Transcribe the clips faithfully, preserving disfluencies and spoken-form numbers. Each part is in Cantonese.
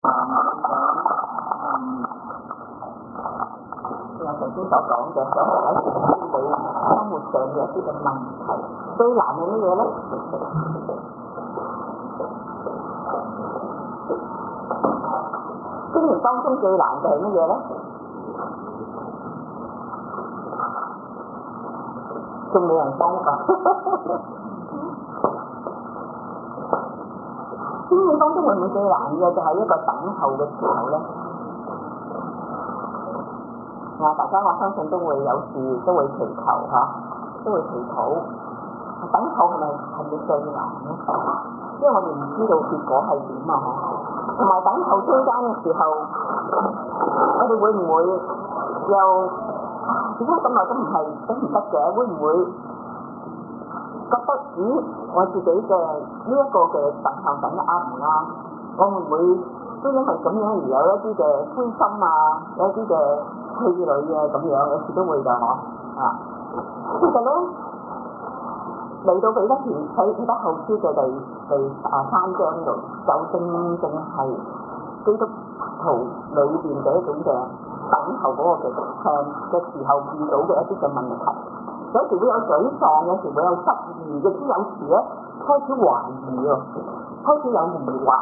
我頭先所講嘅想解決你生活上嘅一啲嘅問題，最難係乜嘢咧？經營當中最難嘅係乜嘢咧？仲冇人幫㗎。經營當中會唔會最難嘅就係一個等候嘅時候咧？啊！大家我相信都會有事，都會祈求嚇，都會祈禱。等候係咪係咪最難咧？因為我哋唔知道結果係點啊！同埋等候中間嘅時候，我哋會唔會又點解咁耐都唔係都唔得嘅？會唔會覺得咦？我自己嘅呢一個嘅等候等得啱唔啱？我會唔會都因為咁樣而有一啲嘅灰心啊？有一啲嘅氣餒嘅咁樣，有時都會㗎嗬啊！其實咧嚟到彼得前喺彼得後書嘅第第啊三章度，就正正係基督徒裏邊嘅一種嘅等候嗰個嘅向嘅時候遇到嘅一啲嘅問題。有時會有沮喪，有時會有失意，亦都有時咧開始懷疑喎，開始有疑惑。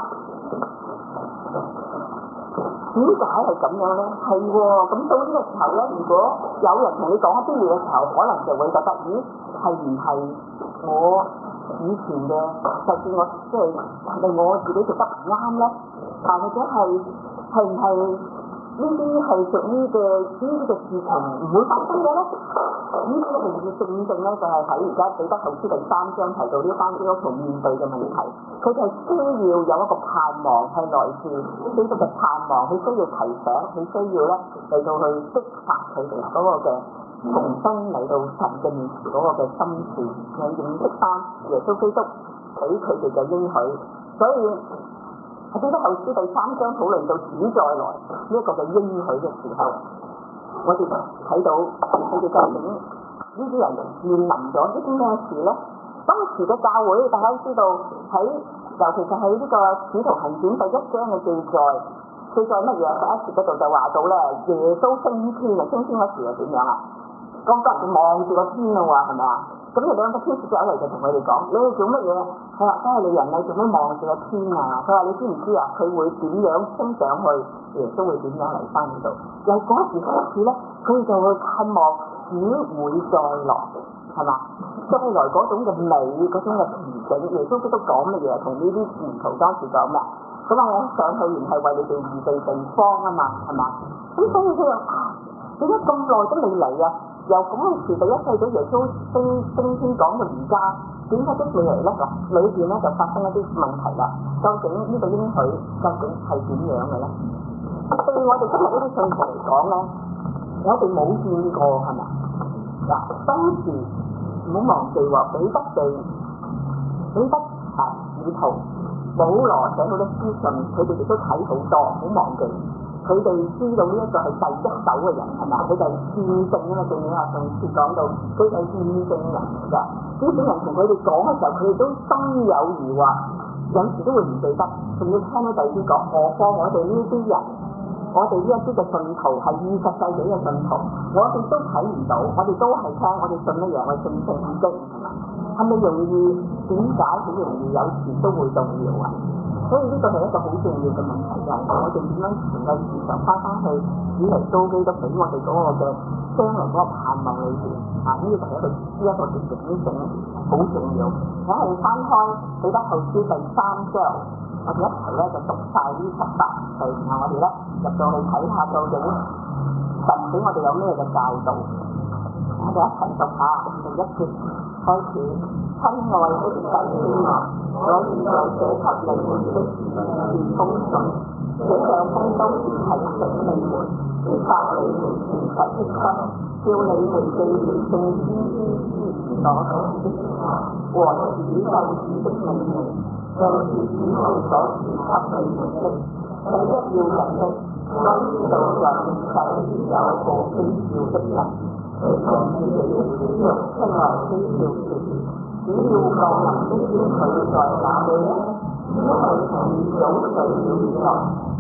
點解係咁樣咧？係喎，咁到呢個時候咧，如果有人同你講一啲嘢嘅時候，可能就會覺得，咦，係唔係我以前嘅，就算我即係係咪我自己做得唔啱咧？啊，或者係係唔係呢啲係屬於嘅呢啲嘅事情唔會發生嘅咧？呢啲咧就正正咧就係喺而家彼得後書第三章提到呢班基督徒面對嘅問題，佢哋係需要有一個盼望，係來自基督嘅盼望，佢需要提醒，佢需要咧嚟到去激發佢哋嗰個嘅重新嚟到神嘅面前嗰個嘅心事，去認識翻耶穌基督俾佢哋嘅應許。所以喺彼得後書第三章討論到主再來呢一個嘅應許嘅時候，我哋睇到佢哋究竟呢啲人面臨咗一啲咩事咧？當時嘅教會，大家都知道喺，尤其是喺呢個《使徒行傳》第一章嘅記載，記載乜嘢？第一節嗰度就話到咧，耶穌升天啊！升天嗰時係點樣啊？嗰個人望住個天啊喎，係咪啊？咁有兩個天使走嚟就同佢哋講：你哋做乜嘢？佢話：加利利人，你做咩望住個天啊？佢話：你知唔知啊？佢會點樣升上去？耶穌會點樣嚟翻呢度？由嗰時開始咧，佢哋就會盼望主會再來，係嘛？再來嗰種嘅美，嗰種嘅前景。耶穌基督講乜嘢？同呢啲門徒當時講咩？咁啊，我上去原係為你哋預備地方啊嘛，係嘛？咁所以佢話：點解咁耐都未嚟啊？由嗰陣時第一世紀耶穌升升天講到而家，點解都未嚟咧？嗱，裏邊咧就發生一啲問題啦。究竟呢個應許究竟係點樣嘅咧？對我哋今日呢啲信徒嚟講咧，我哋冇見過係咪？嗱，當時唔好忘記話彼得地彼得啊使徒保羅寫好多書信，佢哋亦都睇好多，唔好忘記。佢哋知道呢一個係第一手嘅人係嘛？佢就係見證啊嘛！正如我上次講到，佢就係見證人嚟㗎。呢啲人同佢哋講嘅時候，佢哋都心有疑惑，有時都會唔記得，仲要聽到第二啲講。何況我哋呢啲人，我哋呢一啲嘅信徒係二十世紀嘅信徒，我哋都睇唔到，我哋都係聽，我哋信乜嘢？我哋信聖經係嘛？係咪容易？點解好容易有時都會動搖啊？所以呢個係一個好重要嘅問題，就係我哋點樣能夠時常翻返去主耶穌基督俾我哋嗰個嘅將來嗰個盼望裏邊啊！呢個係一個呢一個嘅警醒，好重要。我係翻開彼得後書第三章，我哋一齊咧就讀晒呢十八句，然後我哋咧入到去睇下究竟神俾我哋有咩嘅教導。我哋一齊讀下第一節開始。親愛的弟兄啊，我現在寫給你們的是封信，這兩封都是提醒你們，激發你們虔實的心，叫你們記住聖經之前所講的和主救主的命令，就是主後所賜給你們的。第一要緊的，當知道在世有個非笑的人，佢從自己的血肉出來非笑說。只要降臨的天佢在哪裏呢？因為從早睡了以來，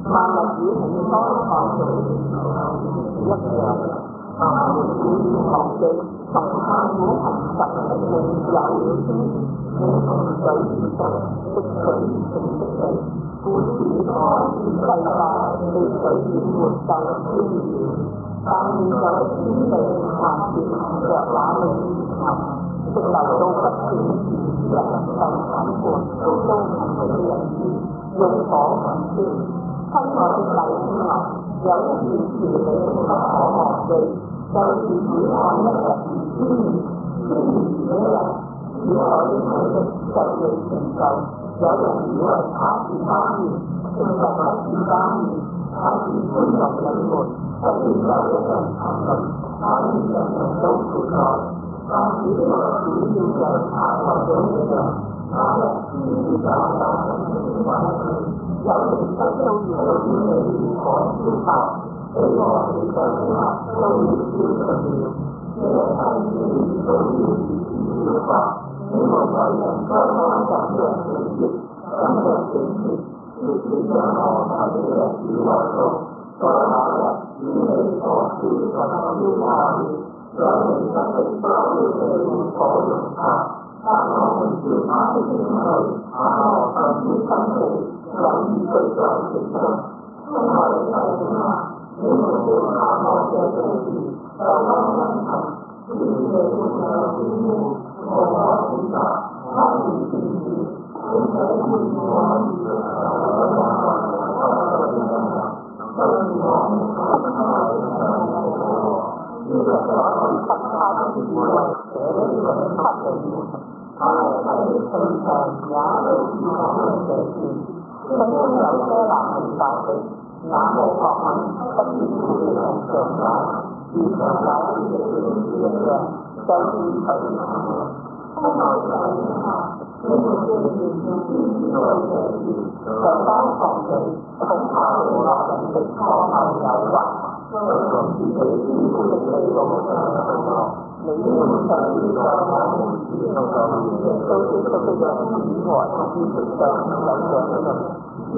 萬物與起初創造一樣，學記從太古憑實力有了天，從水而生，的水成的地，故此我世界被水淹沒就天了。但現在的天地還是憑着那命流，直流到不斷人世審判到都憑的日子，用火焚燒。親愛的弟兄啊，有一件事你不可忘記，就是只看一日天天如一日，只可應許的就未成就。有人以為他是單元，其實不是單元，他是歡樂你們。所以有一人談論，他是人人都存在，但是呢個主要嘅查獲咗一樣，那日天就有人為有靈得都要被烈火燒爆，死我哋嘅靈都要燒盡了。這一切事都要如此了吧？你們為人該安怎樣死絕，怎樣死絕，絕絕將我睇嘅日子來到。在那日，與你所燒盡燒化了，有靈得的都要被烈火融化。但我們照他的應許，他我分別生氣。有意居在其中，親愛的弟兄啊，你們要下我嘅罪孽，就當殷勤，天嘅活有天污，無可指責，他是天主，並且願我們接受所有我哋嘅人，所以我們親愛的弟兄呢個就係得他的智慧，這一種不理，他係平常也都是講嘅事。聖經有些難明白的，那無學問不知佢嘅人像解，如同有啲嘅經書一樣，就見佢親愛的弟兄啊，你們既然要知道這事，就當防備，恐怕被惡人的錯謬誘惑，將自己堅固的地路上墮落。你們上次在我們之中，都知道的樣子和事實上有這樣。呢、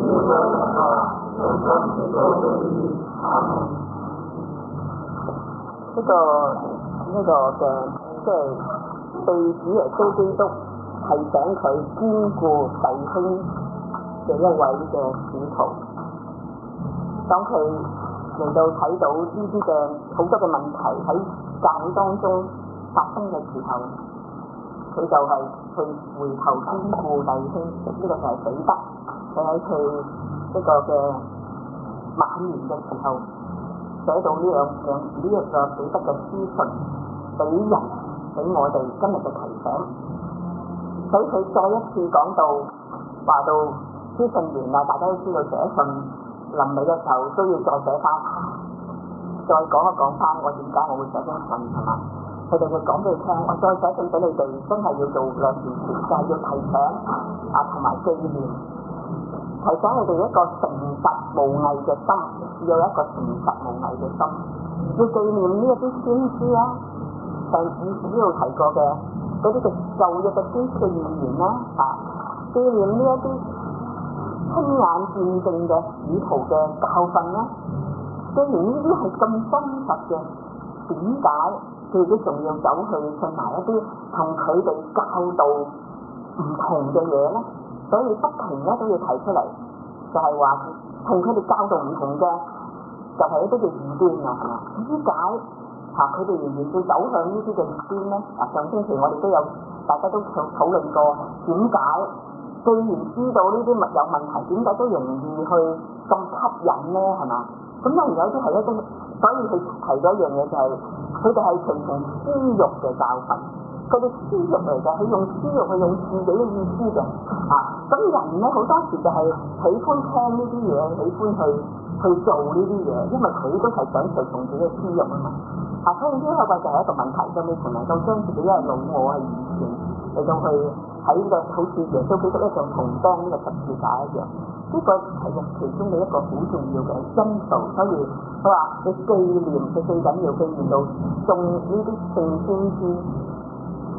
這個呢、這個嘅即係被主耶穌基督提醒佢堅固弟兄嘅一位嘅使徒。當佢嚟到睇到呢啲嘅好多嘅問題喺教會當中發生嘅時候，佢就係去回頭堅固弟兄。呢、這個就係彼得。佢喺佢呢個嘅晚年嘅時候，寫到呢兩兩呢一個彼得嘅書信俾人俾我哋今日嘅提醒。所以佢再一次講到話到書信完啦，大家都知道寫信臨尾嘅時候都要再寫翻，再講一講翻我點解我會寫封信係嘛？佢哋會講俾你聽，我再寫信俾你哋，真係要做兩件事，就係、是、要提醒啊同埋紀念。提醒你哋一個誠實無偽嘅心，要有一個誠實無偽嘅心，要紀念呢一啲先知啊，上次主要提過嘅嗰啲嘅舊約嘅先知嘅預言啦，啊，紀念呢一啲親眼見證嘅使徒嘅教訓啦。既然呢啲係咁真實嘅，點解佢哋仲要走去信埋一啲同佢哋教導唔同嘅嘢咧？所以不停咧都要提出嚟，就係話同佢哋教導唔同嘅，就係、是、一啲嘅異端啊，係嘛？點解嚇佢哋仍然要走向呢啲嘅異端咧？啊，上星期我哋都有大家都討討論過，點解既然知道呢啲物有問題，點解都容易去咁吸引咧？係嘛？咁當然有啲係一啲，所以佢提咗一樣嘢就係佢哋係隨從私慾嘅教訓。佢哋私慾嚟嘅，佢用私慾去用自己嘅意思嘅，啊！咁人咧好多時就係喜歡聽呢啲嘢，喜歡去去做呢啲嘢，因為佢都係想隨從自己嘅私慾啊嘛。啊，所以呢個就係一個問題，就未曾能夠將自己一個老我嘅意見嚟到去喺呢個好似耶穌基督一樣同當呢個十字架一樣，呢、這個係其中嘅一個好重要嘅因素。所以佢話你紀念，佢最緊要紀念到種呢啲聖先知。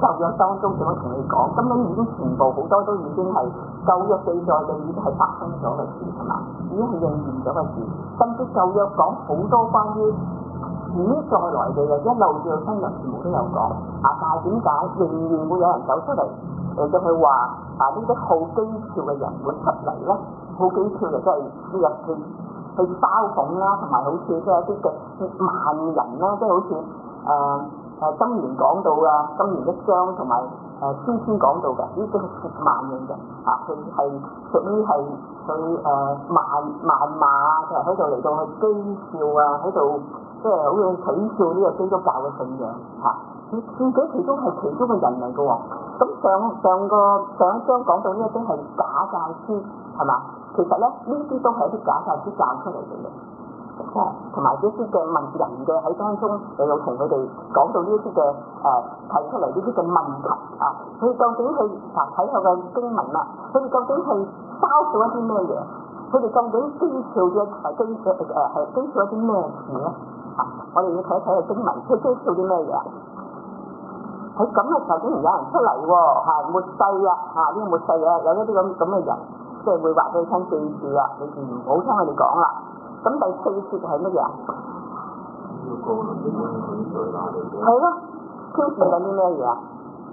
舊約當中點樣同你講，根本已經全部好多都已經係舊約記載嘅，已經係發生咗嘅事係嘛，已經係應驗咗嘅事。甚至舊約講好多關於主再來嘅嘢，一路到新約全部都有講啊。但係點解仍然會有人走出嚟嚟到去話啊呢啲好譏誚嘅人會出嚟咧？好譏誚嘅即係入去去嘲諷啦，同埋好似即係一啲嘅萬人啦，即係好似誒。誒箴言講到啊，箴言一章同埋誒詩篇講到嘅，呢啲係褻慢人嘅啊，佢係屬於係佢誒謾謾罵，就係喺度嚟到去譏笑啊，喺度即係好似取笑呢個基督教嘅信仰嚇。佢自己其中係其中嘅人嚟嘅喎。咁上上個上一章講到呢一啲係假教師係嘛？其實咧呢啲都係一啲假教師教出嚟嘅嘢。同埋呢啲嘅問人嘅喺當中，又有同佢哋講到呢啲嘅誒提出嚟呢啲嘅問題啊，佢究竟係嗱睇下個經文啦，佢哋究竟係嘲笑一啲咩嘢？佢哋究竟譏笑嘅係譏笑誒係譏笑一啲咩事咧？啊，我哋要睇一睇個經文，佢譏笑啲咩嘢？喺咁嘅時候，竟然有人出嚟喎，係末世啊！嚇呢個末世啊，有一啲咁咁嘅人，即係會話俾你聽記住啦，你哋唔好聽佢哋講啦。咁第四節係乜嘢啊？係咯，挑戰緊啲咩嘢啊？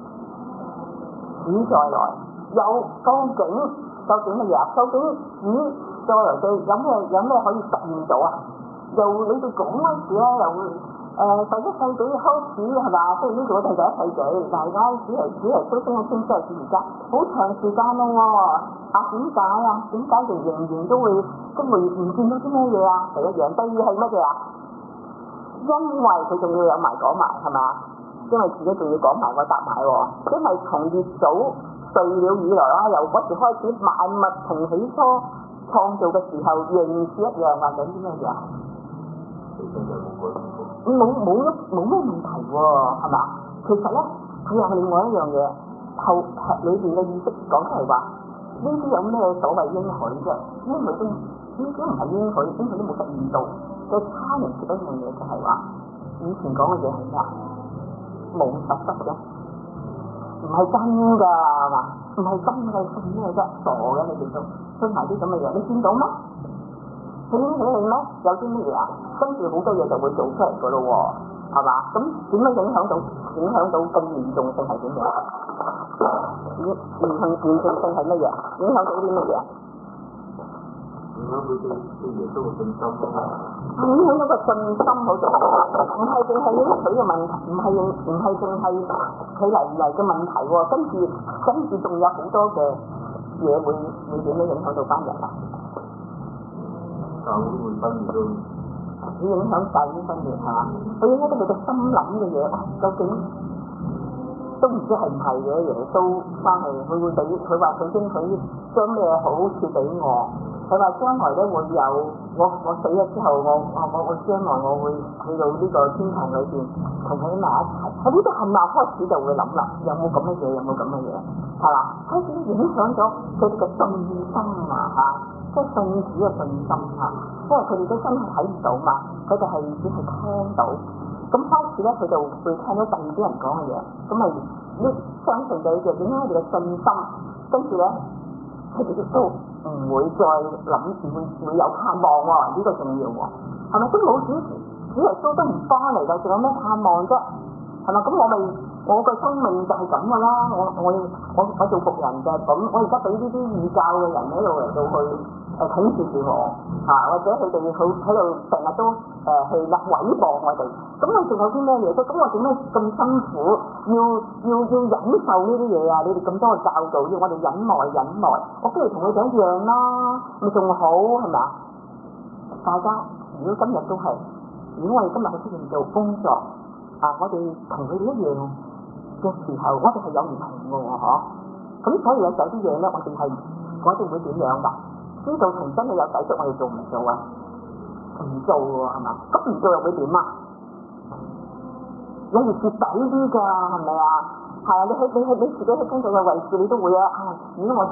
主再來，有究竟究竟乜嘢啊？究竟主再來對有咩有咩可以實現到啊？由你哋講嗰時咧，又會誒第一世紀開始係嘛？即係呢個定第一世紀，但係而家只係只係都升咗升之後至而家，好長時間咯喎。啊點解啊？點解就仍然都會都會唔見到啲咩嘢啊？第一樣，第二係乜嘢啊？因為佢仲要有埋講埋係嘛？因為自己仲要講埋我答埋喎。因為從越早睡了以來啦，由嗰時開始萬物從起初創造嘅時候，仍是一樣話緊啲咩嘢啊？冇冇一冇咩問題喎，係嘛？其實咧，佢有另外一樣嘢後裏邊嘅意識講出嚟話。呢啲有咩所謂應許啫？應許都呢啲唔係應許，應許都冇實現到。嘅差人説一樣嘢就係話，以前講嘅嘢係咩？冇實質嘅，唔係真㗎係嘛？唔係真嘅，信咩啫？傻嘅你哋都信埋啲咁嘅嘢，你見到咩？佢應許你咩？有啲乜嘢啊？跟住好多嘢就會做出嚟㗎咯喎，係嘛？咁點樣影響到影響到咁嚴重性係點樣？嚴嚴重嚴重性係乜嘢？影響到啲乜嘢？影響佢對對耶穌嘅信心啊！影響到個信心好重要，唔係淨係應許嘅問題，唔係唔係淨係佢嚟唔嚟嘅問題喎，跟住跟住仲有好多嘅嘢會會點樣影響到班人啊？教會會分裂到，會影響教會分裂係嘛？佢影響到佢嘅心諗嘅嘢，究竟？都唔知係唔係嘅，耶穌翻嚟，佢會俾佢話佢應許將咩好處俾我，佢話將來咧會有我我死咗之後，我我我我將來我會去到呢個天堂裏邊同佢埋一齊。喺呢啲冚唪唥開始就會諗啦，有冇咁嘅嘢？有冇咁嘅嘢？係嘛？開始影響咗佢哋嘅信心啊嚇，即係信主嘅信心嚇，因為佢哋都真係睇唔到嘛，佢哋係只係聽到。咁開始咧，佢就會聽到第二啲人講嘅嘢，咁咪呢相信就就影響佢哋嘅信心，跟住咧佢哋亦都唔會再諗住會會有盼望喎，呢、這個重要喎，係咪？都冇主主耶穌都唔翻嚟啦，仲有咩盼望啫？係咪？咁我咪我個生命就係咁噶啦，我我我我做僕人就係咁，我而家俾呢啲異教嘅人喺度嚟到去誒統治住我嚇、啊，或者佢哋好喺度成日都誒、呃、去啦毀謗我哋，咁我仲有啲咩嘢啫？咁我點解咁辛苦要要要忍受呢啲嘢啊？你哋咁多嘅教導要我哋忍耐忍耐，我不如同佢哋一樣啦，咪仲好係咪啊？大家如果今日都係，如果我哋今日去出邊做工作啊，我哋同佢哋一樣嘅時候，我哋係有唔同嘅喎，嗬。咁所以有啲嘢咧，我哋係我哋會點樣㗎？知道同真係有抵觸，我哋做唔做啊？唔做喎，係嘛？咁唔做又會點啊？有時蝕底啲㗎，係咪啊？係啊，你喺你喺你自己喺工作嘅位置，你都會啊。啊，如果我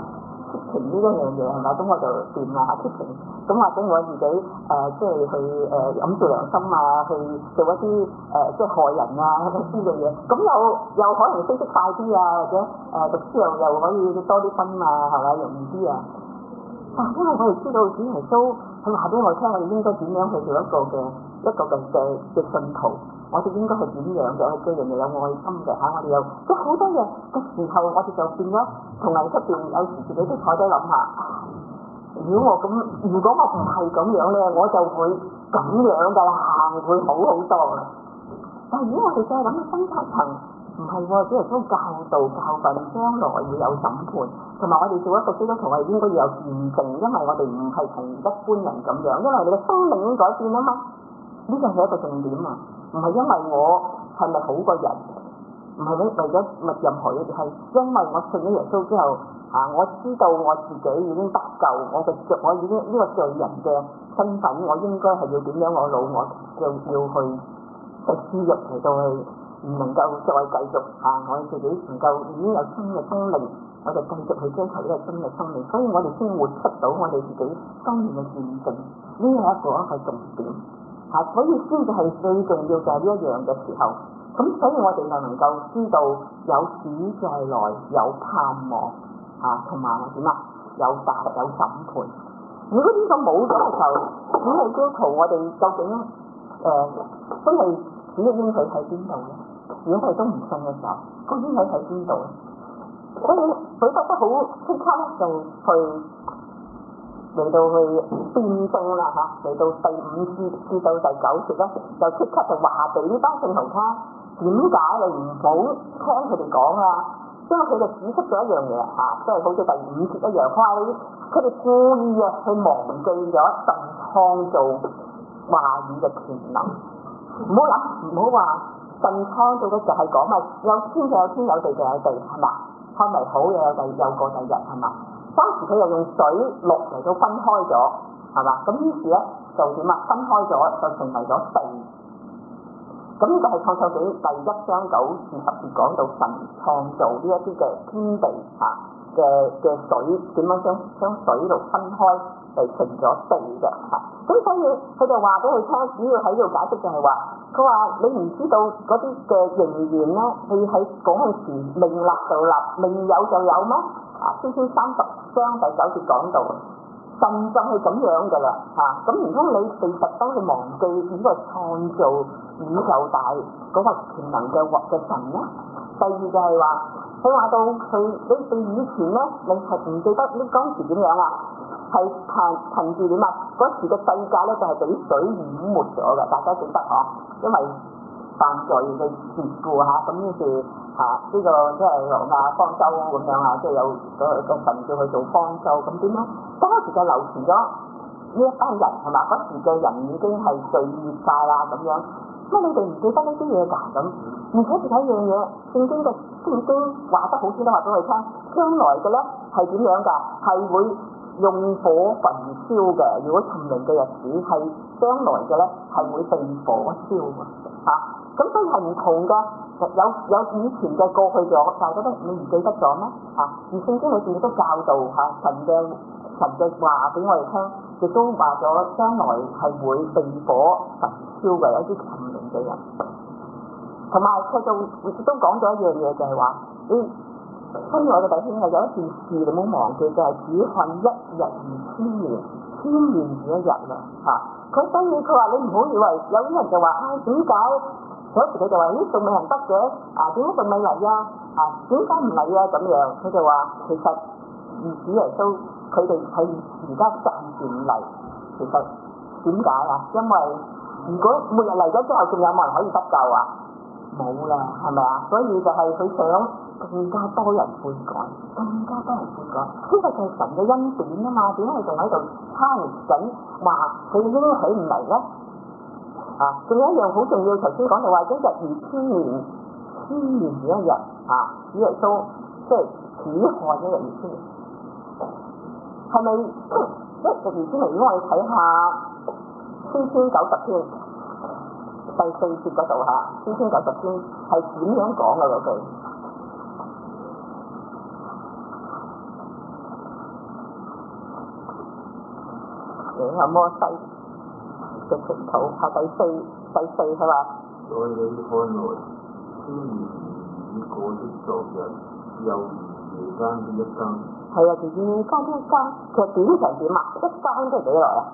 出情呢一樣嘢係咪？咁我就掂啦出情，咁或者我自己誒、呃、即係去誒揞住良心啊，去做一啲誒、呃、即係害人啊嗰啲嘅嘢，咁又又可能升職快啲啊，或者誒、呃、讀書又又可以多啲分啊，係咪容易啲啊？但因為我哋知道主耶穌佢話俾我聽，我哋應該點樣去做一個嘅一個嘅嘅嘅信徒。我哋應該係點樣嘅？對人哋有愛心嘅嚇，我哋有即係好多嘢嘅時候，我哋就變咗同人出邊，有時自己都坐低諗下，如果我咁，如果我唔係咁樣咧，我就會咁樣噶啦，會好好多啦。但係如果我哋再諗嘅深層，唔係喎，只係都教導教訓，將來會有審判，同埋我哋做一個基督徒係應該要有見證，因為我哋唔係同一般人咁樣，因為我哋嘅生命已經改變啊嘛，呢個係一個重點啊！唔係因為我係咪好個人，唔係為為咗乜任何嘢，係因為我信咗耶穌之後，啊，我知道我自己已經得救，我嘅罪我已經呢、這個罪人嘅身份，我應該係要點樣我老我就要去去輸入嚟到去，唔能夠再繼續啊！我自己能夠已經有新嘅生命，我就繼續去追求呢個新嘅生命，所以我哋先活出到我哋自己當年嘅見證，呢係一個一個重點。嚇、啊，所以先至係最重要就係呢一樣嘅時候，咁所以我哋就能夠知道有主再來，有盼望嚇，同埋點啊？有大有審判。如果呢個冇咗嘅時候，主嘅基督徒我哋究竟誒、呃、真係主嘅應許喺邊度咧？如果我哋都唔信嘅時候，個應許喺邊度咧？所以佢覺得好即刻咧就去。嚟到去辯證啦嚇，嚟到第五節至到第九節咧，就即刻就話俾呢班聖徒聽，點解你唔好聽佢哋講啊？因為佢哋指出咗一樣嘢嚇，即係好似第五節一樣，佢話你佢哋故意啊去忘記咗神創造話語嘅權能。唔好諗，唔好話神創造嘅就係講咪有天就有天，有地就有地，係嘛？開咪好又有第有個第日，係嘛？當時佢又用水陸嚟到分開咗，係嘛？咁於是咧就點啊？分開咗就成為咗地。咁呢個係創創記第一章九至十節講到神創造呢一啲嘅天地嚇嘅嘅水點樣將將水陸分開嚟成咗地嘅嚇。咁所以佢就話俾佢聽，主要喺度解釋就係話，佢話你唔知道嗰啲嘅形言咧，你喺嗰陣時命立就立，命有就有咩？啊，先先三十章第九節講到，神就係咁樣噶啦嚇。咁唔通你哋特登去忘記呢個創造宇宙大嗰個權能嘅或嘅神咧？第二就係話，佢話到佢你哋以前咧，你係唔記得呢嗰時點樣啊？係憑憑住點啊？嗰時嘅世界咧就係俾水淹沒咗嘅，大家記得嗬？因為犯罪嘅事故嚇，咁於是嚇呢、這個即係挪亞方舟咁樣啊，即係有個個神叫佢做方舟，咁點咧？當時就流傳咗呢一班人係嘛？嗰時嘅人已經係罪孽晒啦咁樣，乜你哋唔記得呢啲嘢㗎咁？而且仲有一樣嘢，聖經嘅聖經話得好清楚，話俾佢聽，將來嘅咧係點樣㗎？係會用火焚燒嘅。如果沉淪嘅日子係將來嘅咧，係會被火燒㗎嚇。咁所以係唔同㗎，有有以前嘅過去咗，但係覺得你唔記得咗咩嚇？而聖經裏邊亦都教導嚇神嘅神嘅話俾我哋聽，亦都話咗將來係會被火焚燒嘅，有啲沉淪嘅人。同埋佢就亦都講咗一樣嘢，就係話你親愛嘅弟兄啊，有一件事你唔好忘記，就係只看一日如千年，千年如一日啦嚇。佢所以佢話你唔好以為有啲人就話啊點解？嗰時佢就話咦仲未人得嘅啊？點解仲未嚟啊？啊點解唔嚟啊？咁樣佢就話其實兒子耶穌佢哋喺而家暫時唔嚟，其實點解啊？因為如果末日嚟咗之後，仲有冇人可以得救啊？冇啦，係咪啊？所以就係佢想更加多人悔改，更加多人悔改。呢個就係神嘅恩典啊嘛，點解仲喺度猜緊話佢應許唔嚟咧？啊，仲有一樣好重要，頭先講到話一日如千年，千年如一日啊，主耶穌即係只看一日如千年，係咪一日如千年？如果我哋睇下詩篇九十篇第四節嗰度嚇，詩篇九十篇係點樣講嘅嗰句？ 嘅，係摩西嘅祈禱，係第四第四佢話。 在你看來，千年已過的昨日，又如夜間的一更。 係啊，就夜間的一更，其實短長點啊？一更即係幾耐啊？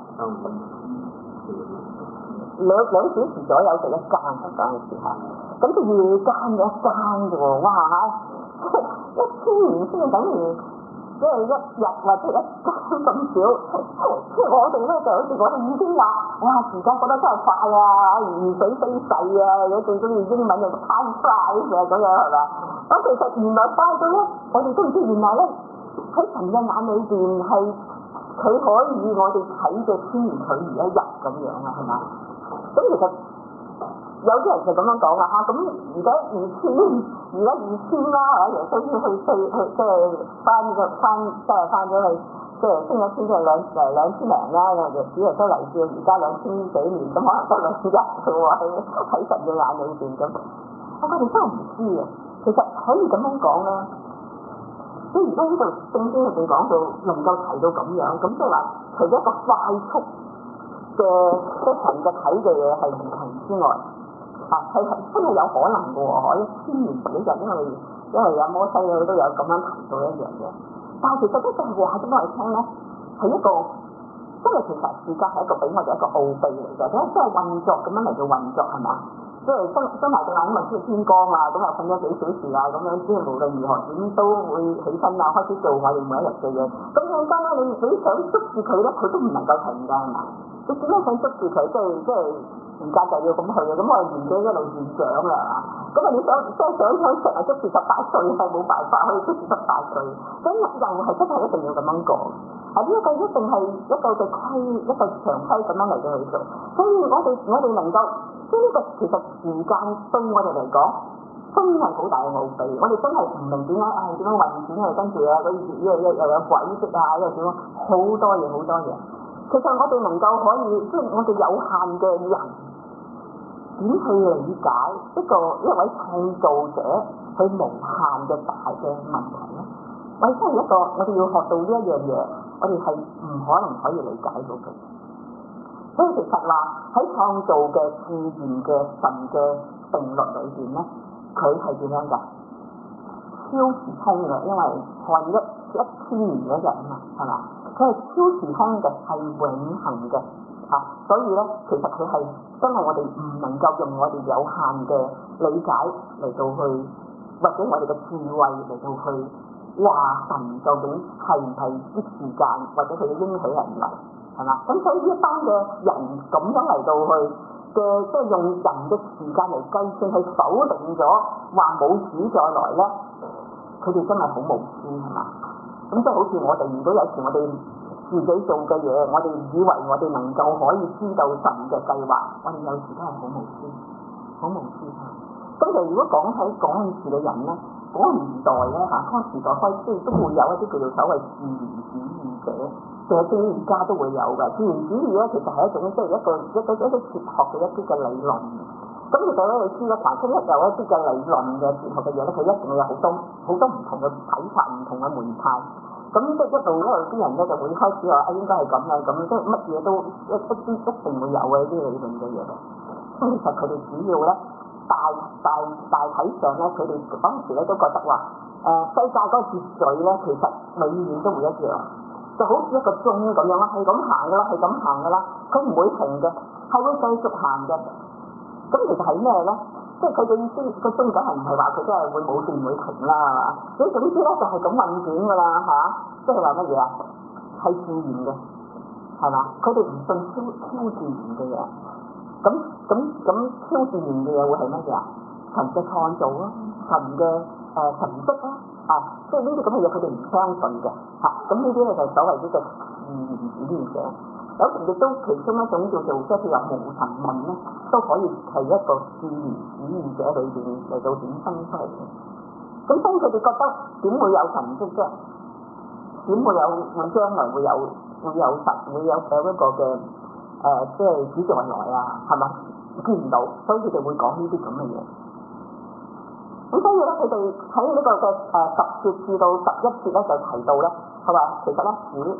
兩兩小時左右就一更嗰陣時嚇，咁就夜間嘅一更啫喎，哇嚇！一千年先等於即係一日或者一更咁少，即係我哋咧就好似我哋已經話，哇時間過得真係快啊，如水飛逝啊，有最中意英文嘅 time flies 啊咁樣係嘛？咁其實原來快到咧，我哋都唔知原來咧喺神嘅眼裏邊係佢可以我哋睇嘅千年距離一日咁樣啊，係嘛？咁其實有啲人就咁樣講啦嚇，咁而家二千，而家二千啦嚇，由首先去四去即係翻咗翻即係翻咗去，即係升咗千即係兩誒兩千零啦，我哋只係都嚟自而家兩千幾年，咁可能得兩千一嘅喎，喺喺神嘅眼裏邊咁。我哋真係唔知啊，其實可以咁樣講啦。即係而家呢度聖經入邊講到能夠提到咁樣，咁即係話除咗一個快速嘅即係神嘅睇嘅嘢係唔同之外，啊係真係有可能嘅喎，可一千年幾日，因為因為有摩西佢都有咁樣提到一樣嘢。但係其實都就係話俾我哋聽咧，係一個真係其實時間係一個俾我哋一個奧秘嚟嘅，即係即係運作咁樣嚟到運作係嘛？即係睜睜埋隻眼咁啊，知道天光啊，咁啊瞓咗幾小時啊，咁樣即係無論如何點都會起身啊，開始做我哋每一日嘅嘢。咁樣間咧，你你想捉住佢咧，佢都唔能夠停㗎係嘛？你點樣想捉住佢？即係即係時間就要咁去嘅，咁我年紀一路漸長啦，咁啊你想即係想想成日捉住十八歲係冇辦法可以捉住十八歲，咁人係真係一定要咁樣講。啊！呢一個一定係一個嘅規，一個常規咁樣嚟到去做，所以我哋我哋能夠，即係呢個其實時間對我哋嚟講真係好大嘅奧秘，我哋真係唔明點解啊點樣運轉啊，跟住啊嗰啲又又又有軌跡啊，又點樣好多嘢好多嘢。其實我哋能夠可以，即係我哋有限嘅人點去理解一個一位創造者佢無限嘅大嘅問題咧？我哋真係一個，我哋要學到呢一樣嘢。我哋係唔可能可以理解到佢，所以其實話喺創造嘅自然嘅神嘅定律裏邊咧，佢係點樣㗎？超時空嘅，因為看一一千年嗰日啊嘛，係嘛？佢係超時空嘅，係永恆嘅嚇、啊，所以咧，其實佢係真係我哋唔能夠用我哋有限嘅理解嚟到去，或者我哋嘅智慧嚟到去。話神究竟係唔係啲時間，或者佢嘅應許係唔係，係嘛？咁所以呢一班嘅人咁樣嚟到去嘅，即係用人嘅時間嚟計算，去否定咗話冇主再來咧，佢哋真係好無知係嘛？咁即係好似我哋，如果有時我哋自己做嘅嘢，我哋以為我哋能夠可以知道神嘅計劃，我哋有時都係好無知，好無知嚇。咁就如果講起嗰陣時嘅人咧。嗰個年代咧嚇，嗰個時代開始都會有一啲叫做所謂自然主義者，其實到而家都會有嘅。自然主義咧，其實係一種即係一個一個一個哲學嘅一啲嘅理論。咁其實咧，你知啦，凡係一有一啲嘅理論嘅哲學嘅嘢咧，佢一定會有好多好多唔同嘅睇法、唔同嘅門派。咁即係一路一路啲人咧就會開始話啊，應該係咁樣咁，即係乜嘢都一一啲一定會有嘅呢啲理論嘅嘢嘅。咁其實佢哋主要咧。大大大體上咧，佢哋當時咧都覺得話，誒、呃、世界嗰個秩序咧，其實永遠都會一樣，就好似一個鐘咁樣啦，係咁行噶啦，係咁行噶啦，佢唔會停嘅，係會繼續行嘅。咁其實係咩咧？即係佢嘅意思，個鐘梗係唔係話佢真係會冇線唔會停啦，係嘛？咁總之咧就係咁運轉噶啦嚇，即係話乜嘢啊？係自然嘅，係嘛？佢哋唔信超超自然嘅嘢。咁咁咁超自然嘅嘢會係乜嘢啊？神嘅創造咯，神嘅誒神蹟啦，啊，即係呢啲咁嘅嘢佢哋唔相信嘅嚇。咁呢啲咧就係所謂呢個自然主義者。有時亦都其中一種叫做即係有無神論咧，都可以係一個自然主義者裏邊嚟到衍生出嚟嘅。咁所以佢哋覺得點會有神蹟啫？點會有會將來會有會有神會有有一個嘅？誒、呃，即係主再來啊，係嘛？見唔到，所以佢哋會講呢啲咁嘅嘢。咁所以咧，佢哋喺呢個嘅誒十節至到十一節咧，就提到咧，係話其實咧主，即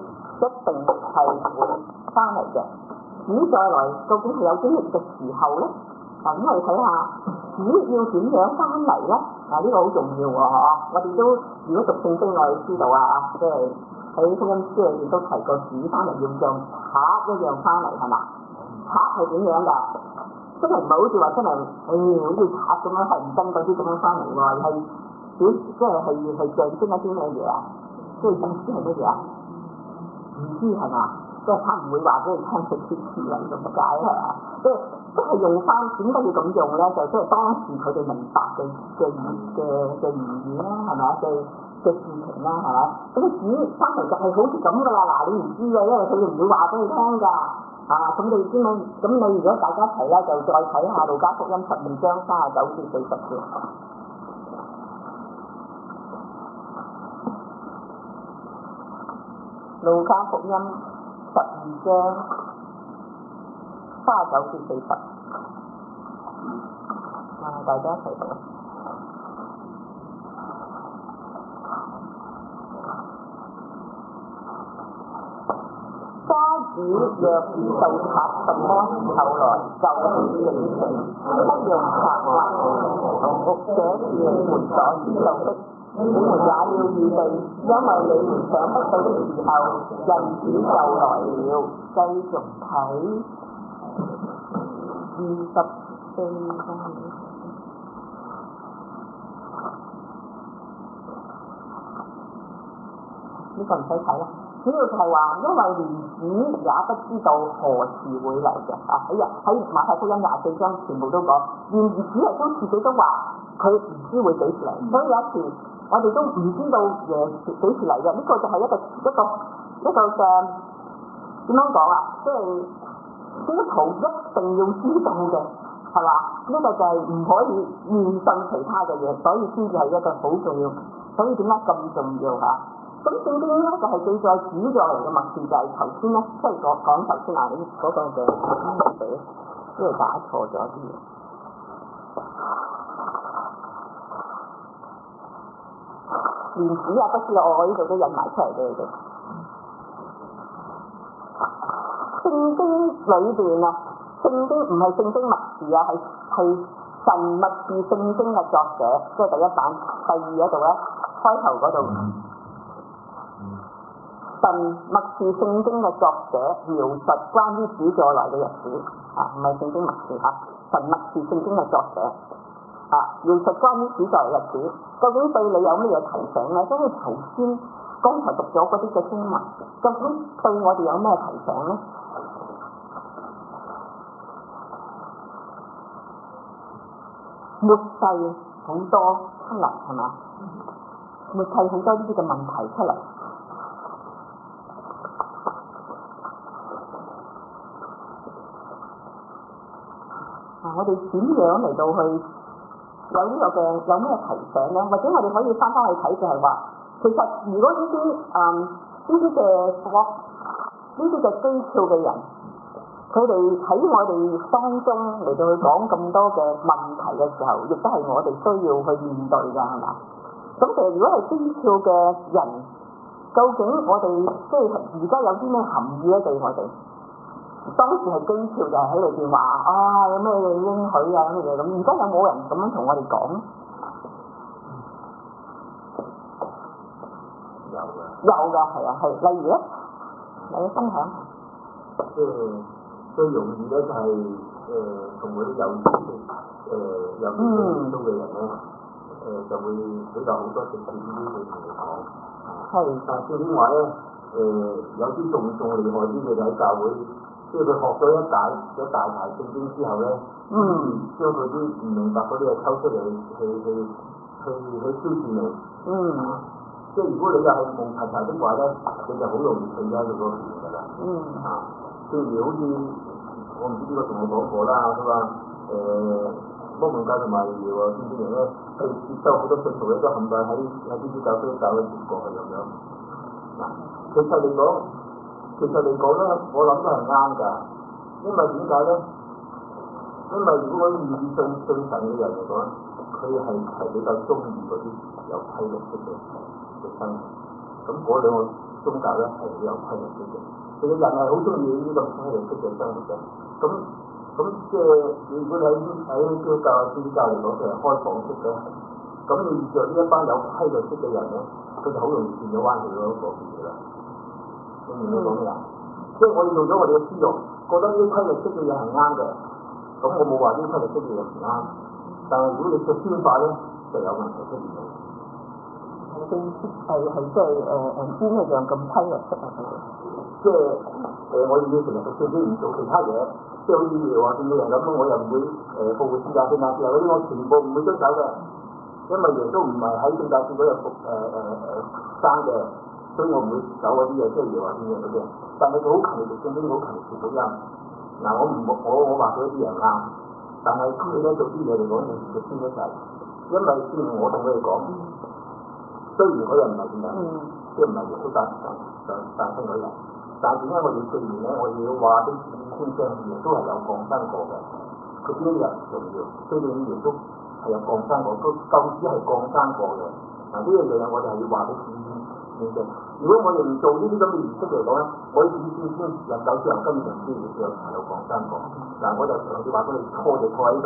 一定係會翻嚟嘅。主再來究竟係有經歷嘅時候咧？嗱，咁我哋睇下主要點樣翻嚟咧？嗱，呢個好重要喎，嗬！我哋都如果讀聖經，我哋知道啊，即係喺福音書裏邊都提過主翻嚟要像賊一樣翻嚟，係嘛？賊係點樣㗎？真係唔係好似話真係，誒、哎、好似賊咁樣係唔真嗰啲咁樣翻嚟喎，係表即係係係象徵一啲咩嘢啊？即係意思係乜嘢啊？唔知係嘛？即係賊唔會話俾你聽係鐵刺嚟咁解係嘛？即係即係用翻點解要咁用咧？就即係當時佢哋明白嘅嘅嘅嘅語言啦，係咪啊？嘅嘅事情啦，係咪？咁主翻嚟就係好似咁噶啦，嗱你唔知嘅，因為佢哋唔會話俾你聽㗎。啊，咁你知唔知？咁你如果大家一齊咧，就再睇下路加福音十二章三十九至四十節。路加福音十二章三十九至四十。啊，大家一齊讀。主若知道賊什麼時候來，就警醒，不用策劃。這是你們所知道的，你們也要預備，因為你們想不到的時候，人子就來了。繼續睇二十四章。呢個唔使睇啦。主要就係話，因為連主也不知道何時會嚟嘅啊！喺喺馬太福音廿四章全部都講，連主係都自己都話佢唔知會幾時嚟，所以有一次我哋都唔知道耶穌幾時嚟嘅。呢、這個就係一個一個一個嘅點樣講啊？即係基督徒一定要知道嘅，係嘛？呢、這個就係唔可以亂信其他嘅嘢，所以先至係一個好重要。所以點解咁重要嚇？咁聖經咧就係記載主再嚟嘅默示，就係頭先咧，即係講講頭先啊，你嗰個嘅書寫，因為打錯咗啲嘢。連主啊，不知道我呢度都印埋出嚟俾你哋。聖經裏邊啊，聖經唔係聖經默示啊，係係神默示聖經嘅作者，即係第一版，第二嗰度咧，開頭嗰度。神默示聖經嘅作者描述關於主再來嘅日子啊，唔係聖經默示嚇，神默示聖經嘅作者啊，描述關於主再來嘅日子，究竟對你有乜嘢提醒咧？即係頭先剛才讀咗嗰啲嘅經文，究竟對我哋有咩提醒咧？末世好多出嚟係嘛？末世好多呢啲嘅問題出嚟。我哋點樣嚟到去有呢個嘅有咩提醒咧？或者我哋可以翻返去睇，就係話，其實如果呢啲嗯呢啲嘅國呢啲嘅機構嘅人，佢哋喺我哋當中嚟到去講咁多嘅問題嘅時候，亦都係我哋需要去面對㗎，係嘛？咁其實如果係機構嘅人，究竟我哋即係而家有啲咩含義咧？對我哋？當時係機票就喺裏邊話啊，有咩應許啊咁嘅嘢，咁而家有冇人咁樣同我哋講？ 有嘅。 有㗎，係啊，係。例如咧，你分享。 即係最容易咧，就係誒同嗰啲有知識誒有知識都嘅人咧，誒、呃、就會比較好多直接啲嘢同你講。係。但係正話咧，誒、呃、有啲仲仲厲害啲嘅就喺教會。即係佢學咗一大一大排聖經之後咧，嗯，將佢啲唔明白嗰啲嘢抽出嚟去去去去挑戰你，嗯，即係如果你又係蒙查查的話咧，你就好容易退咗喺佢嗰邊㗎啦，嗯，啊，譬如好似我唔知邊個同我講過啦，佢話誒摩門教同埋耶和華見證人咧，佢接收好多信徒咧都冚唪唥喺喺啲啲教會教會傳過去咁樣，嗱，其實嚟講。其實嚟講咧，我諗都係啱㗎，因為點解咧？因為如果嗰啲願意信信神嘅人嚟講，佢係係比較中意嗰啲有規律式嘅嘅生活。咁嗰兩個宗教咧係有規律式嘅，其實人係好中意呢個規律式嘅生活嘅。咁咁即係如果你喺喺基督教基督教嚟講，佢係開放式咧，咁你遇着呢一班有規律式嘅人咧，佢就好容易變咗彎去嗰嗰邊嘅啦。你明唔明講咩啊？即係我哋用咗我哋嘅思路，覺得呢啲規律式嘅嘢係啱嘅，咁我冇話呢啲規律式嘅嘢唔啱，但係如果你嘅宣化咧，就有問題出現到。 正式係係即係誒誒邊一樣咁規律式啊？佢哋即係誒，我哋要成日讀聖經唔做其他嘢，即係好似譬如話見到人咁，我又唔會誒復活節啊、聖誕節啊嗰啲，我全部唔會遵守嘅，因為耶穌唔係喺聖誕節嗰日復誒誒誒生嘅，所以我唔會走嗰啲嘢，即係耶和華見證嗰啲。但係佢好勤力讀聖經，好勤力傳福音。嗱，我唔我我話佢啲人啱，但係佢咧做啲嘢嚟講，有時佢偏咗滯，因為正如我同佢哋講。雖然嗰人唔係點樣，即係唔係耶穌誕誕誕誕生嗰人，但係點解我要證明咧？我要話俾自己聽，耶穌係有降生過嘅。佢邊一日唔重要，最重要耶穌係有降生過，個救主係降生過嘅。嗱，呢樣嘢我哋係要話俾自己聽嘅。如果我哋唔做呢啲咁嘅儀式嚟講咧，我哋自己先先人走之後根本就唔知耶穌係有降生過。嗱，我就嘗試話俾你錯就錯喺度。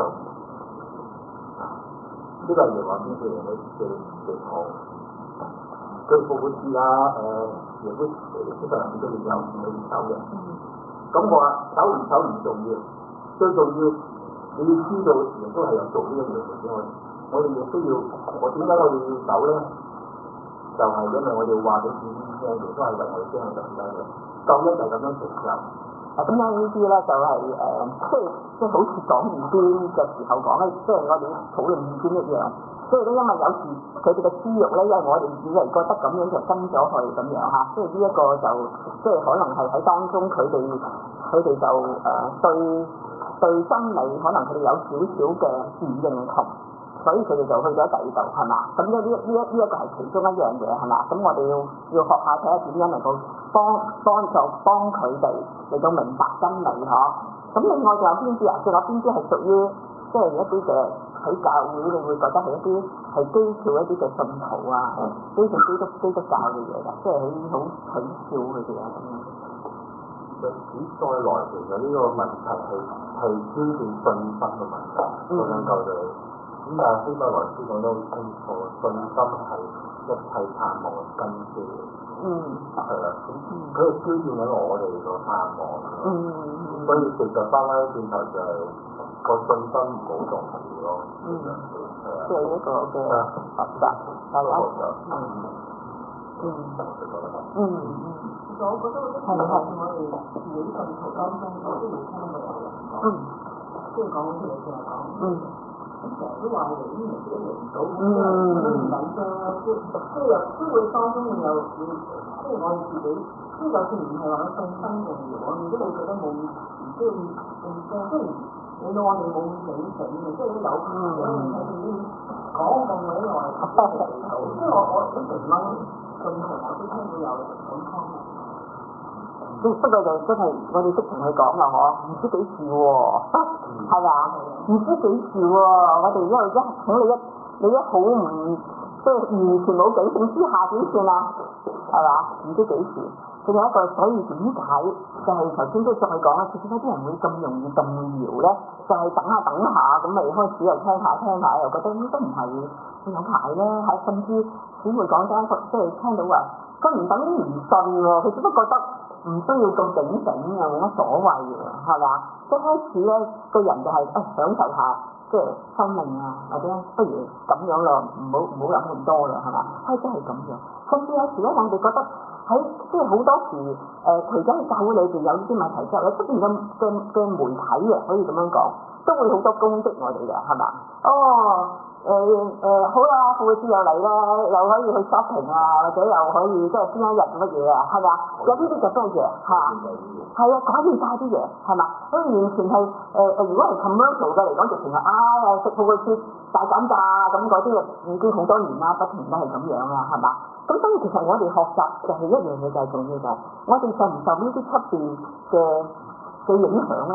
呢個係耶和華先嘅人嘅嘅嘅錯。佢復活節啊，誒耶穌出世人都要有，唔可以走嘅。咁我話走唔走唔重要，最重要你要知道耶穌係有做呢樣嘢嘅。我我哋亦都要，我點解我哋要走咧？就係、是、因為我哋話俾自己聽，耶穌係為我哋將來得嘅，救恩就係咁樣成就。 啊，咁樣呢啲咧就係、是、誒、呃，即係即係好似講異端嘅時候講咧，即係我哋討論異端一樣。即係咧，因為有時佢哋嘅私欲咧，因為我哋以為覺得咁樣就跟咗去咁樣嚇，即係呢一個就即係可能係喺當中佢哋佢哋就誒、呃、對對真理可能佢哋有少少嘅唔認同，所以佢哋就去咗第二度係嘛？咁呢呢呢一呢一個係其中一樣嘢係嘛？咁我哋要要學下睇下點樣能夠幫幫助幫佢哋嚟到明白真理嗬。咁另外仲有邊啲啊？仲有邊啲係屬於即係一啲嘅？喺教會你會覺得係一啲係譏笑一啲嘅信徒啊，譏笑基督基督教嘅嘢㗎，即係好好取笑佢哋啊咁樣。 歷史再來，其實呢個問題係係挑戰信心嘅問題，我想夠你。咁但係希伯來書講得好清楚，信心係一切盼望嘅根基。嗯。係啦，咁佢係挑戰緊我哋個盼望。嗯。所以其實翻返轉頭就係、是。個信心唔好重要咯，嗯， 即係一個嘅學習，係嘛？嗯嗯嗯嗯，其實我覺得好多時候我哋自己信徒當中，我都會聽到有人講，即係講好似你成日講，嗯，咁成日都話嚟呢樣嘢嚟唔到，即係都唔緊張啦，即係即係又都會當中會有會，即係我哋自己，即係就算唔係話信心重要，我哋都會覺得冇唔需要咁驚，即係。你到我哋冇咁醒醒嘅，即係都有嘅，我哋睇住啲講咁鬼耐，即係我我幾成蚊咁同我都聽到有人咁講嘅。不過就真係我哋識同佢講啊，嗬，唔知幾時喎，係嘛？唔知幾時喎，我哋因為一請你一你一好唔即係完全冇警醒之下點算啊？係嘛？唔知幾時。仲有一個，所以點解就係頭先都再講啦？其實有啲人會咁容易動搖咧，就係、是、等下等下咁咪開始又聽下聽下，又覺得呢都唔係有排咧，係甚至姊妹講真，即係聽到話佢唔等於唔信喎，佢只不過覺得唔需要咁警醒啊，冇乜所謂嘅，係嘛？一開始咧個人就係、是、誒、哎、享受下即係生命啊，或者不如咁樣咯，唔好唔好諗咁多啦，係嘛？開始係咁樣，甚至有時咧我哋覺得。喺即係好多時，誒、呃，除咗喺教會裏邊有呢啲問題之後咧，出邊嘅嘅嘅媒體啊，可以咁樣講，都會好多攻擊我哋嘅，係嘛？哦，誒、呃、誒、呃，好啦，復活節又嚟啦，又可以去 shopping 啊，或者又可以即係邊一日做乜嘢啊，係嘛？有呢啲就多嘢嚇，係啊，搞掂晒啲嘢，係嘛？所以完全係誒誒，如果係 commercial 嘅嚟講，直情係啊，食復活節大減價咁嗰啲，已經好多年啦，不停都係咁樣啦，係嘛？咁所以其實我哋學習就係一樣嘢就係重要就係，我哋受唔受呢啲出邊嘅嘅影響咧？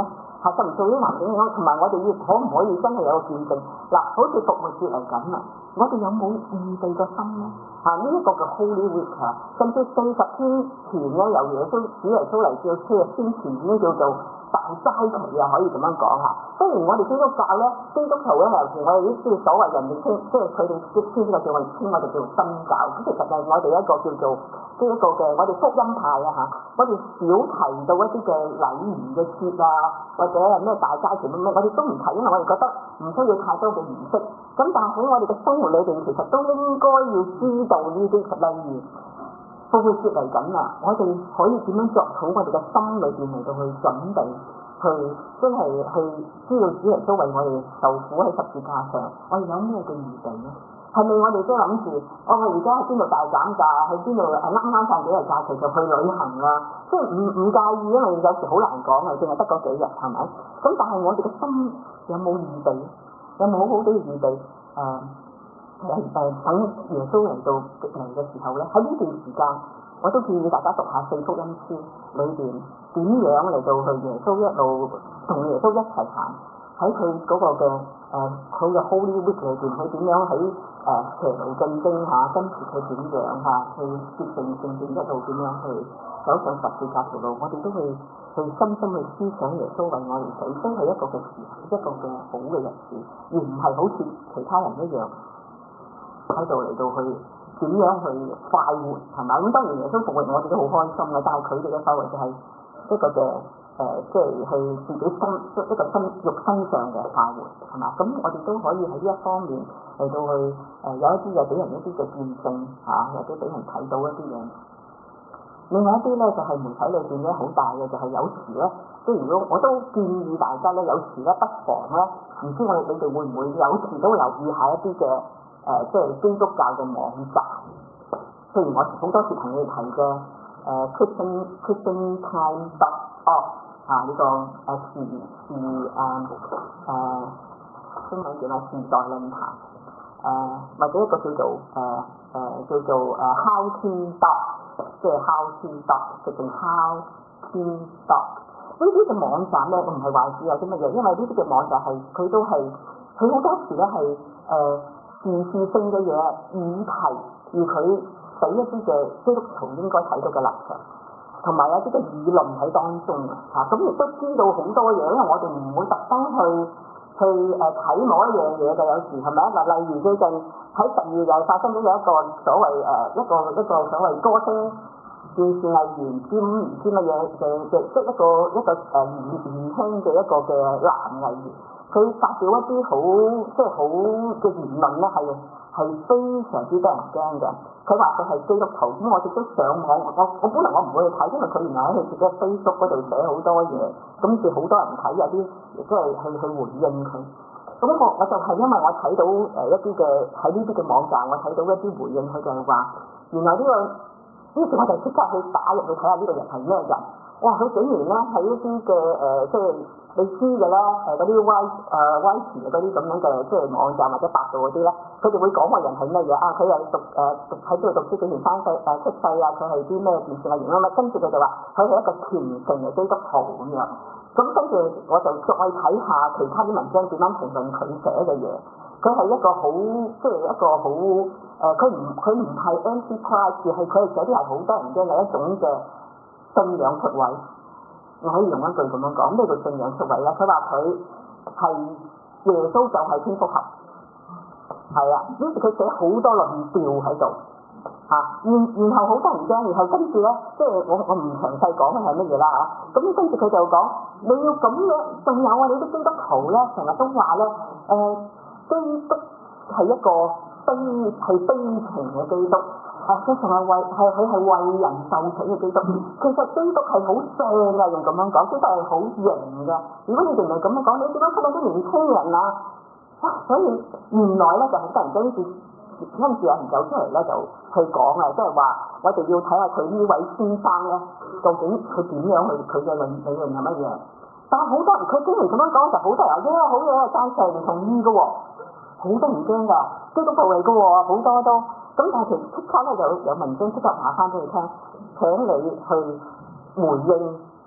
係受唔受啲環境影響，同埋我哋要可唔可以真係有個見證？嗱，好似復活節嚟咁啊，我哋有冇預備個心咧？啊，呢、這、一個叫 Holy Week 啊，甚至四十天前咧，由耶穌主耶穌嚟到四十天前已經叫做大齋期啊，可以咁樣講嚇。雖然我哋基督教咧，基督徒咧，尤其我哋啲即係所謂人哋稱，即係佢哋稱呢個叫我哋稱我哋叫做新教，咁其實係我哋一個叫做即係一個嘅我哋福音派啊嚇，我哋少提到一啲嘅禮儀嘅節啊，或者係咩大齋期咁樣，我哋都唔提，因為我哋覺得唔需要太多嘅儀式。咁但係喺我哋嘅生活裏邊，其實都應該要知道呢啲例如復活節嚟緊啊，我哋可以點樣作好我哋嘅心裏邊嚟到去準備，去真係去知道主耶穌為我哋受苦喺十字架上，我哋有咩嘅預備咧？係咪我哋都諗住，哦，我而家喺邊度大減價，喺邊度誒啱啱放幾日假期就去旅行啦？即係唔唔介意，因為有時好難講啊，淨係得嗰幾日係咪？咁但係我哋嘅心有冇預備？有冇好好地預備？誒、呃？誒誒，等耶穌嚟到嚟嘅時候咧，喺呢段時間，我都建議大家讀下四福音書裏邊點樣嚟到去耶穌一路同耶穌一齊行，喺佢嗰個嘅誒佢嘅 Holy Week 裏邊，佢點樣喺誒騎驢進京嚇，跟住佢點樣嚇去決定聖殿一路點樣去走上十字架條路，我哋都去去深深去思想耶穌為我哋死，都係一個嘅時候，一個嘅好嘅日子，而唔係好似其他人一樣。喺度嚟到去點樣去快活係嘛？咁當然耶穌復活我哋都好開心嘅，但係佢哋嘅快活就係一個嘅誒、呃，即係去自己身一個身肉身上嘅快活係嘛？咁我哋都可以喺呢一方面嚟到去誒、呃、有一啲嘅俾人一啲嘅見證嚇，或者俾人睇到一啲嘢。另外一啲咧就係、是、媒體裏邊咧好大嘅，就係、是、有時咧，即係如果我都建議大家咧，有時咧不妨咧，唔知我哋你哋會唔會有時都留意下一啲嘅。誒、呃，即係基督教嘅網站，譬如我好多次同你提嘅誒 Christian Christian Time dot org 啊，呢、這個誒時時誒誒中文叫咩時代論壇誒、呃，或者一個叫做誒誒、呃呃、叫做誒 How Teen dot 即係 How Teen dot 直情 How Teen dot 呢啲嘅網站咧，我唔係話指有啲乜嘢，因為呢啲嘅網站係佢都係佢好多時咧係誒。時事性嘅嘢議題，而佢俾一啲嘅基督徒應該睇到嘅立場，同埋有啲嘅議論喺當中啊，咁亦都知道好多嘢，因為我哋唔會特登去去誒睇某一樣嘢嘅，有時係咪啊？嗱，例如最近喺十二月又發生咗有一個所謂誒、呃、一個一個所謂歌星電視藝員兼唔知乜嘢嘅嘅，即係一個一個誒年年輕嘅一個嘅男藝員。佢發表一啲好即係好嘅言論咧，係係非常之得人驚嘅。佢話佢係基督徒，咁我亦都上網，我我本來我唔會去睇，因為佢原來喺佢自己嘅 Facebook 嗰度寫好多嘢，咁住好多人睇，有啲亦都係去去回應佢。咁我我就係因為我睇到誒一啲嘅喺呢啲嘅網站，我睇到一啲回應，佢就係話原來呢個，於是我就即刻去打入去睇下呢個人係咩人。哇！佢竟然咧喺一啲嘅誒，即係你知嘅啦，誒嗰啲 Y 誒 Y 詞嗰啲咁樣嘅，即係網站或者百度嗰啲咧，佢哋會講個人係咩嘢啊？佢係讀誒讀喺邊度讀書，幾年翻世誒出世啊？佢係啲咩電視藝員啊？乜跟住佢就話佢係一個虔誠嘅基督徒咁樣。咁跟住我就再睇下其他啲文章點樣評論佢寫嘅嘢。佢係一個好即係一個好誒，佢唔佢唔係 anti-Christ， 而係佢係寫啲係好多人驚嘅一種嘅信仰出位。我可以用一句咁樣講，咩叫信仰出位咧？佢話佢係耶穌就係蝙蝠俠，係啊，於是佢寫好多論調喺度嚇，然然後好多人驚，然後跟住咧，即係我我唔詳細講係乜嘢啦嚇，咁跟住佢就講你要咁樣，仲有啊，你啲基督徒咧成日都話咧，誒、呃、基督係一個悲係悲情嘅基督。啊！佢成日為係佢係為人受死嘅基督，其實基督係好正㗎，用咁樣講，基督係好型㗎。如果你哋唔係咁樣講，你點樣吸引啲年輕人啊？啊！所以原來咧就好多人跟住跟住有人走出嚟咧就去講啊，即係話我哋要睇下佢呢位先生咧，究竟佢點樣去佢嘅論理論係乜嘢？但係好多人佢竟然咁樣講，就好多人話耶好嘢，贊成唔同意㗎喎，好多人驚㗎，基督徒嚟㗎喎，好多都。咁但係其實即刻咧就有文章即刻打翻俾你聽，請你去回應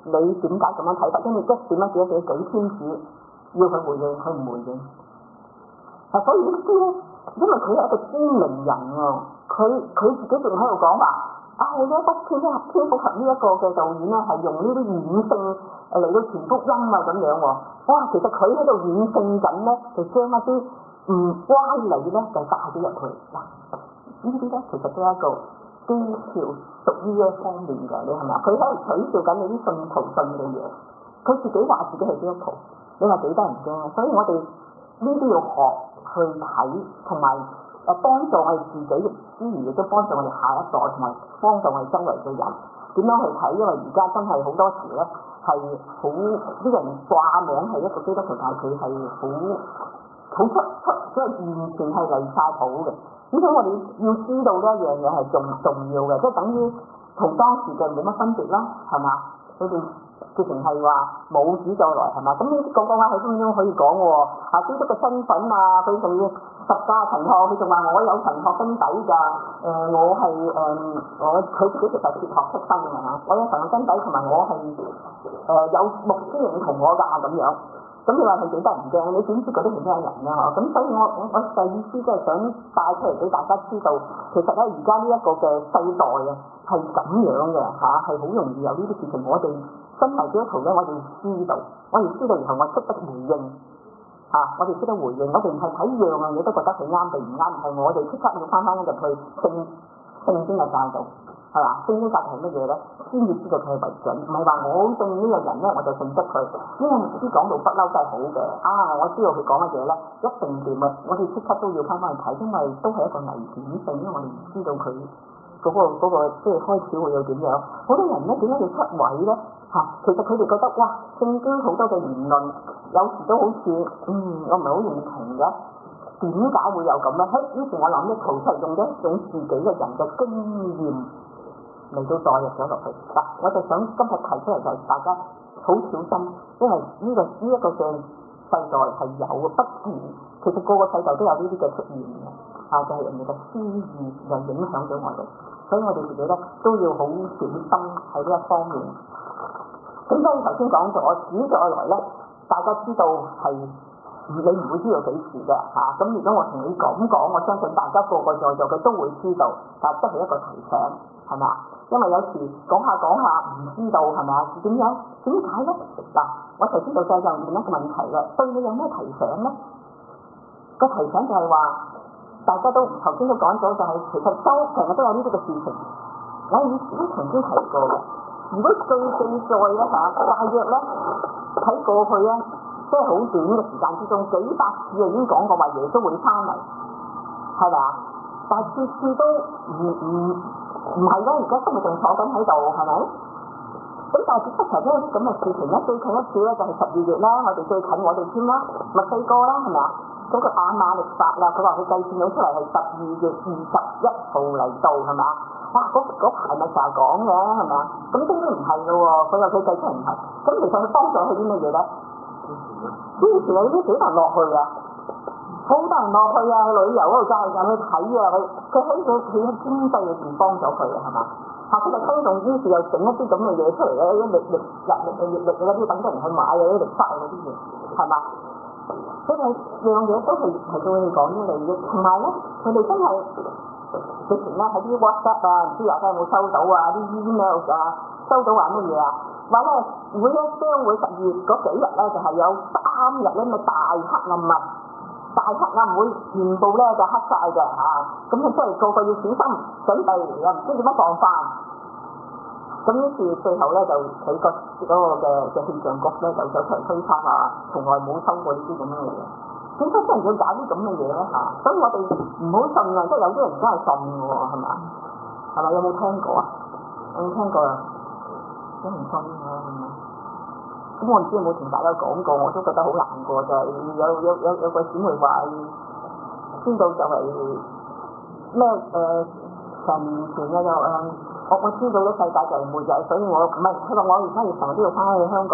你點解咁樣睇法？跟住即係點樣點樣幾天子要佢回應，佢唔回應。啊，所以呢啲咧，因為佢係一個知名人喎，佢佢自己仲喺度講話啊，我覺得天天天福合呢一個嘅導演咧係用呢啲軟性誒嚟到傳福音啊咁樣喎。哇，其實佢喺度軟性緊咧，就將一啲唔歪理咧就帶咗入去。嗱，呢啲咧其實都係一個基調屬於呢一方面嘅，你係咪啊？佢喺度取笑緊你啲信徒信嘅嘢，佢自己話自己係基督徒，你話幾得人驚啊？所以我哋呢啲要學去睇，同埋誒幫助我哋自己之餘，亦都幫助我哋下一代，同埋幫助我哋周圍嘅人點樣去睇。因為而家真係好多時咧係好啲人掛名係一個基督徒，但係佢係好好出出即係完全係離晒譜嘅。咁所以我哋要知道呢一樣嘢係重重要嘅，即係等於同當時嘅冇乜分別啦，係嘛？佢哋直情係話冇主再來係嘛？咁呢啲講講下佢分分鐘可以講喎，啊基督嘅身份啊，佢仲要十架神學，佢仲話我有神學根底㗎，誒、呃、我係誒、呃、我佢自己其實哲學出身㗎嚇，我有神學根底同埋我係誒、呃、有牧師認同我㗎咁樣。咁你話佢幾得人驚？你點知嗰啲係咩人咧？嗬！咁所以我我我嘅意思即係想帶出嚟俾大家知道，其實咧而家呢一個嘅世代啊係咁樣嘅嚇，係好容易有呢啲事情。我哋身為基督徒咧，我哋知道，我哋知道，然後我識得回應嚇、啊，我哋識得回應，我哋唔係睇樣樣嘢都覺得佢啱定唔啱，係我哋即刻要翻翻入去聖聖經嘅教導。係嘛？聖經教係乜嘢咧？先至知道佢係為準，唔係話我信呢個人咧，我就信得佢。因為牧師講到不嬲都係好嘅。啊，我知道佢講乜嘢咧，一定掂啊！我哋即刻都要翻返去睇，因為都係一個危險性，因為我哋唔知道佢嗰、嗰個嗰、嗰個即係開始會有點樣。好多人咧點解要出位咧？嚇、啊，其實佢哋覺得哇，聖經好多嘅言論，有時都好似嗯，我唔係好認同嘅。點解會有咁咧？喺於是我諗咧，曹出用咗一種自己嘅人嘅經驗。嚟到代入咗落去嗱，我就想今日提出嚟就係大家好小心，因為呢、這個呢一、這個嘅世代係有嘅，不然其實個個世代都有呢啲嘅出現嘅，啊就係、是、人哋嘅私意又影響咗我哋，所以我哋自己咧都要好小心喺呢一方面。咁所以頭先講咗，主再來咧，大家知道係你唔會知道幾時嘅嚇。咁、啊、如果我同你咁講，我相信大家個個在座嘅都會知道，但係都係一個提醒，係嘛？因為有時講下講下唔知道係咪啊？點樣點解咧？嗱，我頭先就再就問一個問題啦，對你有咩提醒咧？個提醒就係話，大家都頭先都講咗，就係其實都成日都有呢啲嘅事情。我以前都曾經提過嘅，如果據記載咧嚇，大約咧睇過去咧，即係好短嘅時間之中，幾百次啊已經講過話耶穌會翻嚟，係咪啊？但係次次都唔唔。唔係啦，而家今日仲坐緊喺度，係咪？咁但係只不過都有啲咁嘅事情咧，最近一次咧就係十二月啦，我哋最近我哋添啦，墨西哥啦，係咪啊？嗰個亞馬力法啦，佢話佢計算到出嚟係十二月二十一號嚟到，係咪啊？哇！嗰排咪成日講嘅，係咪啊？咁終於唔係嘅喎，佢話佢計出嚟唔係，咁其實佢幫助佢啲乜嘢咧？之前有啲幾難落去啊！好多人落去啊，旅遊嗰度揸人去睇啊，佢佢喺佢佢喺經濟裏邊幫咗佢啊，係嘛？嚇，佢就推動於是又整一啲咁嘅嘢出嚟咧，啲力力力力力力嗰啲等啲人去買啊，啲力曬嗰啲嘢，係嘛？佢哋樣嘢都係係對佢哋講啲利益，同埋咧，佢哋真係直情咧喺啲 WhatsApp 啊，唔知大家有冇收到啊？啲 email 啊，收到話乜嘢啊？話咧會咧將會十二月嗰幾日咧，就係有三日咧咪大黑暗啊！大黑暗唔會全部咧就黑晒嘅嚇，咁佢真係個個要小心準備，又唔知點樣防範。咁於是最後咧就美國嗰個嘅嘅氣象局咧就走出嚟推測話，從來冇收過呢啲咁樣嘅嘢。點解真係要搞啲咁嘅嘢咧嚇？所以我哋唔好信啊！即係有啲人真係信嘅喎，係嘛？係咪有冇聽過啊？有冇聽過啊？都唔信啊！咁我唔知有冇同大家講過，我都覺得好難過，就係、是、有有有有個姊妹話，知道就係咩誒成年前嘅就誒，我我知道咧世界就係末日，所以我唔係佢話我而家要成日都要翻去香港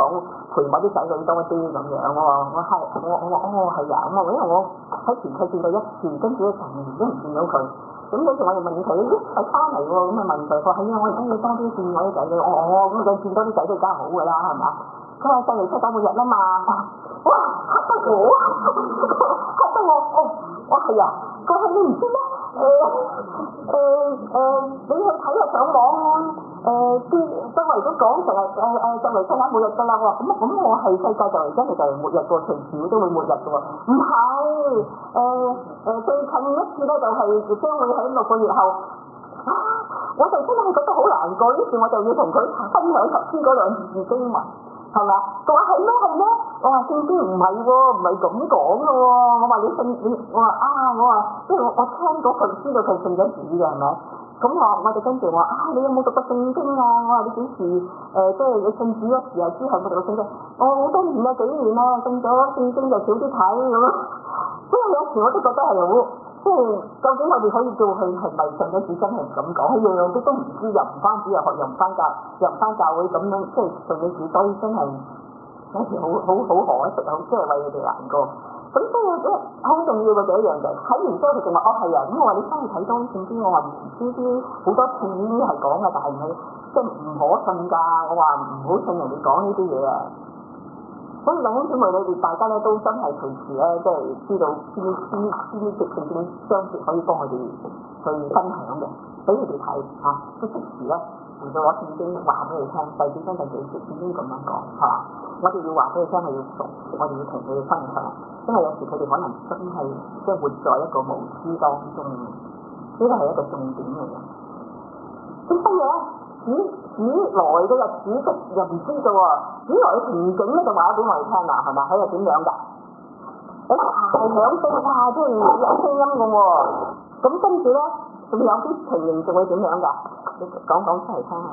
陪我啲仔女多啲咁樣。我話我係我我話哦係啊，咁啊因為我喺前世見過一次，跟住咧成年都唔見到佢。咁嗰時我就問佢，咦係翻嚟喎？咁啊問佢，佢話係啊，我而家要多啲見我啲仔女。我哦咁啊，見多啲仔女梗係好㗎啦，係嘛？佢話就嚟七九半日啦嘛。哇嚇得我，嚇得我哦，我係啊。佢話你唔知咩？誒誒誒，你去睇下上網啊！誒啲周圍都講成日誒誒就嚟世界末日㗎啦。我話咁咁我係世界就嚟真係就嚟末日喎，隨時都會末日㗎喎。唔係誒誒最近一次咧就係將會喺六個月後。啊！我就真係覺得好難過，於是我就要同佢分享頭先嗰兩字經文。係咪？佢話係咩係咩？我話聖經唔係喎，唔係咁講嘅喎。我話你信你，我話啊，我話即係我我聽過佢知道佢信咗主嘅係咪？咁我我就跟住我話啊，你有冇讀過聖經啊？我話你幾時誒、呃、即係你信主嗰時候之後冇讀過聖經？我好多年啦，幾年啦，信咗聖經就少啲睇咁咯。即係有時我都覺得係好。即係究竟我哋可以做佢係咪信咗主真係咁講？佢樣樣都都唔知，又唔翻主日學，又唔翻教，又唔翻教會咁樣，即係信咗主，所以真係有時好好好可惜，好即係為佢哋難過。咁所以咧好重要嘅就一樣就係睇完之後佢仲話哦係啊，咁我話你翻去睇多啲聖經，我話唔知啲好多次已經係講嘅，但係佢即係唔可信㗎。我話唔好信人哋講呢啲嘢啊。所以兩兄姊妹裏邊，大家咧都真係隨時咧，即係知道邊邊邊啲聖經章節可以幫佢哋去分享嘅，俾佢哋睇嚇，都即時咧回到攞聖經話俾佢聽，第幾章第幾節聖經咁樣講係嘛？我哋要話俾佢聽，係要熟，我哋要同佢哋分享，因為有時佢哋可能真係即係活在一個無知當中，呢個係一個重點嚟嘅。咁所以咧。主主來嘅日子都又唔知道喎，主來嘅情景咧就話咗俾我哋聽啦，係咪？佢係點樣㗎？誒大響聲哇，即係有聲音嘅喎。咁跟住咧，仲有啲情形仲會點樣㗎？你講講出嚟聽下。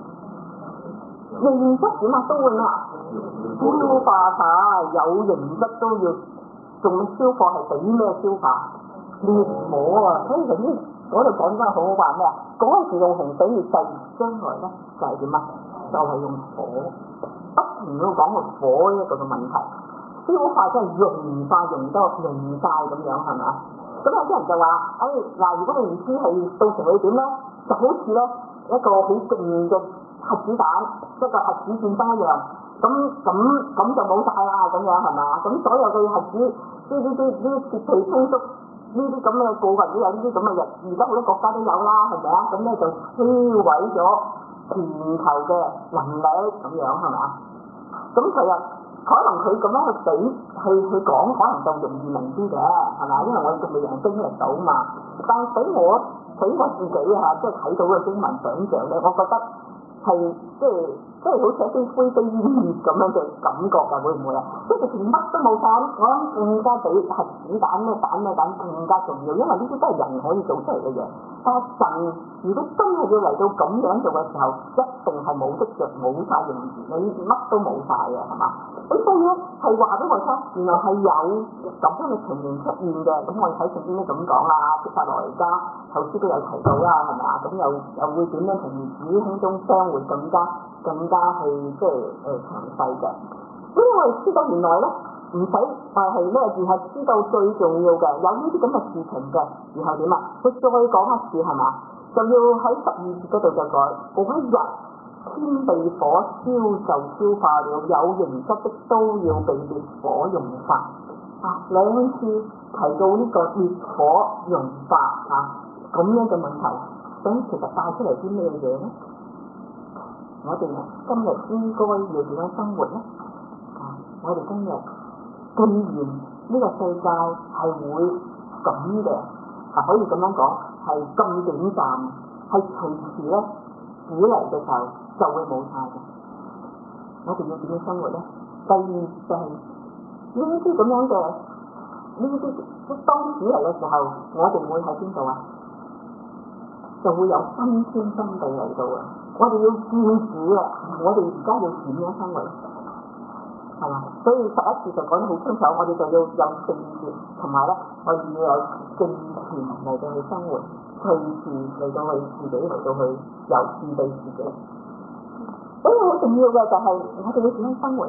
形質點啊？都會咩啊？消化下，有形質都要，仲消化係俾咩消化？烈火啊！所以就呢嗰度講真係好好話咩啊？嗰陣時用紅水嚟製，將來咧就係點啊？就係、是、用火，不停要講個火呢一個嘅問題。消化即係溶化，溶得溶晒咁樣係咪啊？咁有啲人就話：誒、哎、嗱，如果你唔知係到時會點咧，就好似咧一個好勁嘅核子彈，一個核子戰爭一樣。咁咁咁就冇晒啦，咁樣係咪啊？咁所有嘅核子呢啲啲呢啲設備充足。呢啲咁嘅部分都有呢啲咁嘅日，而家好多國家都有啦，係咪啊？咁咧就摧毀咗全球嘅能力咁樣係咪啊？咁其實可能佢咁樣去比去去講，可能就容易明啲嘅，係咪？因為我哋仲未人經歷到嘛。但係俾我俾我自己嚇，即係睇到嘅經文想像咧，我覺得係即係即係好似一啲灰飛煙滅咁樣嘅感覺㗎，會唔會啊？即係直情乜都冇晒，我諗更加比核子彈咩彈咩彈更加重要，因為呢啲都係人可以做出嚟嘅嘢。但係神如果真係要嚟到咁樣做嘅時候，一定係冇跡象、冇晒形狀，你乜都冇晒嘅，係嘛？咁所以咧係話俾我聽，原來係有咁樣嘅情形出現嘅。咁我哋睇聖經都咁講啦，帖撒羅尼迦後書都有提到啦，係咪啊？咁又又會點樣同主空中相會更加更加去即係誒詳細嘅？咁我哋知道原來咧唔使誒係咩，而係知道最重要嘅有呢啲咁嘅事情嘅，然後點啊？佢再講一次係嘛？就要喺十二節嗰度就改嗰一日。天被火燒就消化了，有形質的都要被烈火融化。啊，兩次提到呢個烈火融化啊咁樣嘅問題，咁其實帶出嚟啲咩嘢咧？我哋今日應該要點樣生活咧？啊，我哋今日既然呢個世界係會咁嘅，啊可以咁樣講係咁短暫，係隨時咧苦嚟嘅時候。就會冇晒嘅，我哋要點樣生活咧？第二就係呢啲咁樣嘅呢啲當主嚟嘅時候，我哋會喺邊度啊？就會有新天新地嚟到啊！我哋要見主啊！我哋而家要點樣生活？係嘛？所以十一節就講得好清楚，我哋就要有聖潔，同埋咧我哋要有敬虔嚟到去生活，隨時嚟到去自己嚟到去有自備自己。所以好重要嘅就係我哋會點樣生活咧？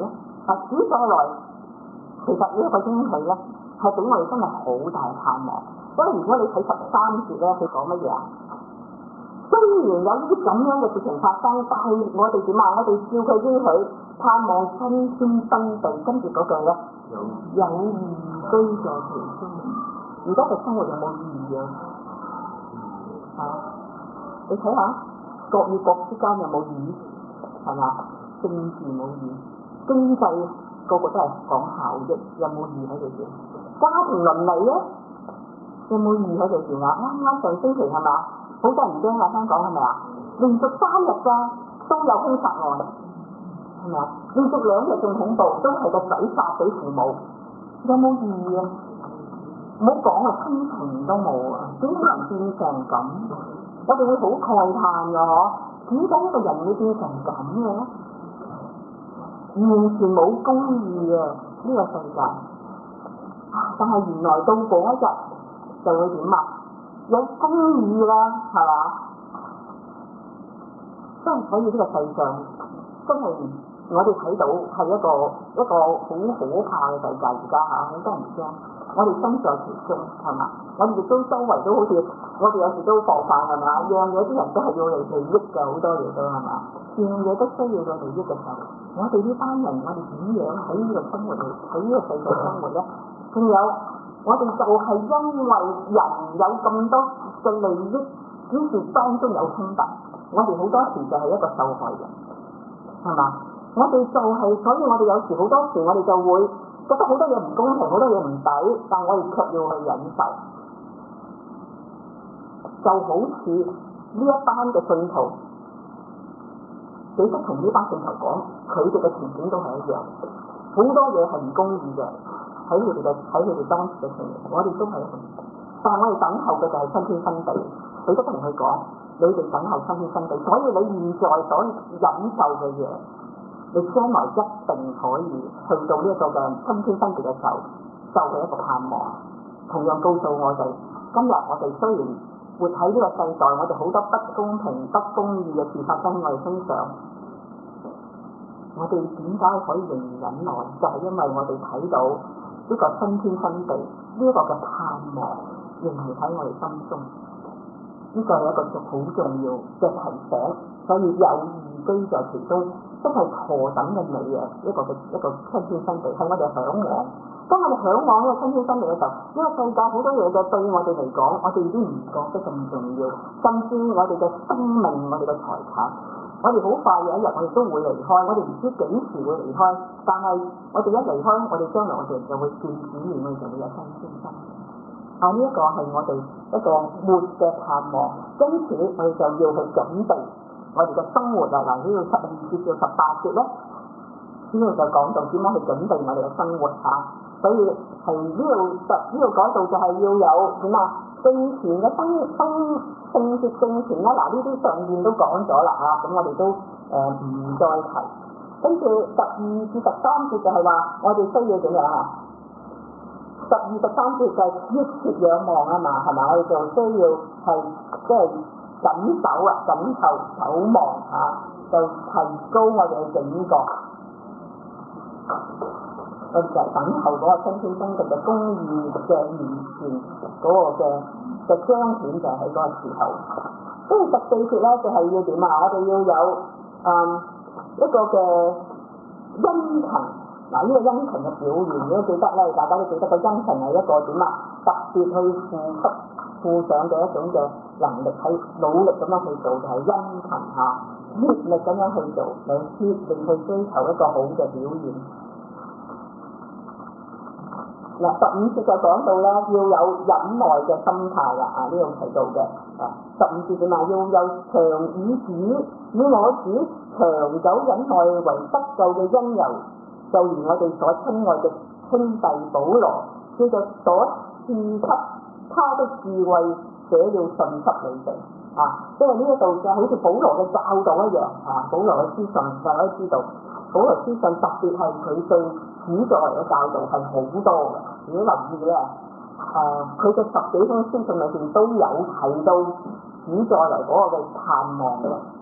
啊，主再來，其實呢一個應許咧，係俾我哋真係好大盼望。因為如果你睇十三節咧，佢講乜嘢啊？雖然有呢啲咁樣嘅事情發生，但係我哋點啊？我哋照佢應許，盼望新天新地，跟住嗰句咧，有義居在其中。而家嘅生活有冇義啊？啊，你睇下國與國之間有冇義？係嘛？政治冇義，經濟個個都係講效益，有冇義喺度先？家庭倫理咧，有冇義喺度先啊？啱啱上星期係嘛？好多人驚啊！香港係咪啊？連續三日㗎都有兇殺案，係咪啊？連續兩日仲恐怖，都係個仔殺死父母，有冇義啊？唔好講啊，親情都冇啊！點解人變成咁？我哋會好慨嘆㗎嗬！點解一個人會變成咁嘅咧？完全冇公義啊！呢、這個世界，但係原來到嗰一日就會點啊？有公義啦，係嘛？真係所以呢個世上真係我哋睇到係一個一個好可怕嘅世界，而家嚇好多人驚。我哋身在其中係嘛？我哋亦都周圍都好似我哋有時都防範係嘛？樣嘢啲人都係要嚟利益嘅，好多嘢都係嘛？樣嘢都需要個利益嘅時候，我哋呢班人我哋點樣喺呢個生活裏喺呢個世界生活咧？仲有我哋就係因為人有咁多嘅利益，於是當中有衝突，我哋好多時就係一個受害人，係嘛？我哋就係、是，所以我哋有時好多時我哋就會覺得好多嘢唔公平，好多嘢唔抵，但我哋卻要去忍受。就好似呢一班嘅信徒，彼得同呢班信徒講，佢哋嘅情景都係一樣，好多嘢係唔公義嘅，喺佢哋嘅喺佢哋當時嘅情形，我哋都係一樣。但係我哋等候嘅就係新天新地。彼得同佢講，你哋等候新天新地，所以你現在所忍受嘅嘢，你將來一定可以去到呢一個嘅新天新地嘅時候，就係一個盼望。同樣告訴我哋，今日我哋雖然活喺呢個世代，我哋好多不公平、不公義嘅事發生喺我哋身上，我哋點解可以仍然忍耐？就係、是、因為我哋睇到呢個新天新地，呢、這、一個嘅盼望仍然喺我哋心中。呢、這個係一個好重要嘅提醒，所以有義居在其中，真係何等嘅美啊！一個嘅一個新天新地，係我哋嚮往。當我哋嚮往呢個新天新地嘅時候，呢、這個世界好多嘢嘅對我哋嚟講，我哋已經唔覺得咁重要，甚至我哋嘅生命、我哋嘅財產，我哋好快有一日我哋都會離開，我哋唔知幾時會離開，但係我哋一離開，我哋將來我哋就會見主面，我哋就會有新天新地。啊！呢、這、一個係我哋一個末嘅盼望，因此我哋就要去準備我哋嘅生活啊！嗱，呢個十二節到十八節咧，呢度就講到點樣去準備我哋嘅生活嚇、啊。所以係呢度呢度講到就係要有點啊，敬虔嘅生生聖潔敬虔啦。嗱，呢啲上面都講咗啦嚇，咁我哋都誒唔、呃、再提。跟住十二至十三節就係話，我哋需要點樣啊？十二十三節就係一切仰望啊嘛，係咪？我哋就需要係即係緊守啊，緊守守望嚇，就提高我哋嘅警覺。我哋就係等候嗰個新天新地嘅公義嘅完全嗰個嘅嘅彰顯，就係喺嗰個時候。跟住十四節咧，就係要點啊？我哋要有嗯一個嘅殷勤。嗱，呢個殷勤嘅表現，如果記得咧，大家都記得個殷勤係一個點啊？特別去付出、付上嘅一種嘅能力，喺努力咁樣去做，就係殷勤嚇，竭力咁樣去做，嚟竭力去追求一個好嘅表現。嗱，十五節就講到咧，要有忍耐嘅心態啦，啊，呢度提到嘅，啊，十五節點啊？要有長以主以我主長久忍耐為得救嘅因由。就如我哋所親愛嘅兄弟保羅，叫做所賜給他的智慧寫了信給你哋啊！即係呢一度就好似保羅嘅教導一樣啊！保羅嘅書信大家都知道，保羅書信特別係佢對主再嚟嘅教導係好多嘅。如果留意咧，誒佢嘅十幾封書信裏邊都有提到主再嚟嗰個嘅盼望嘅。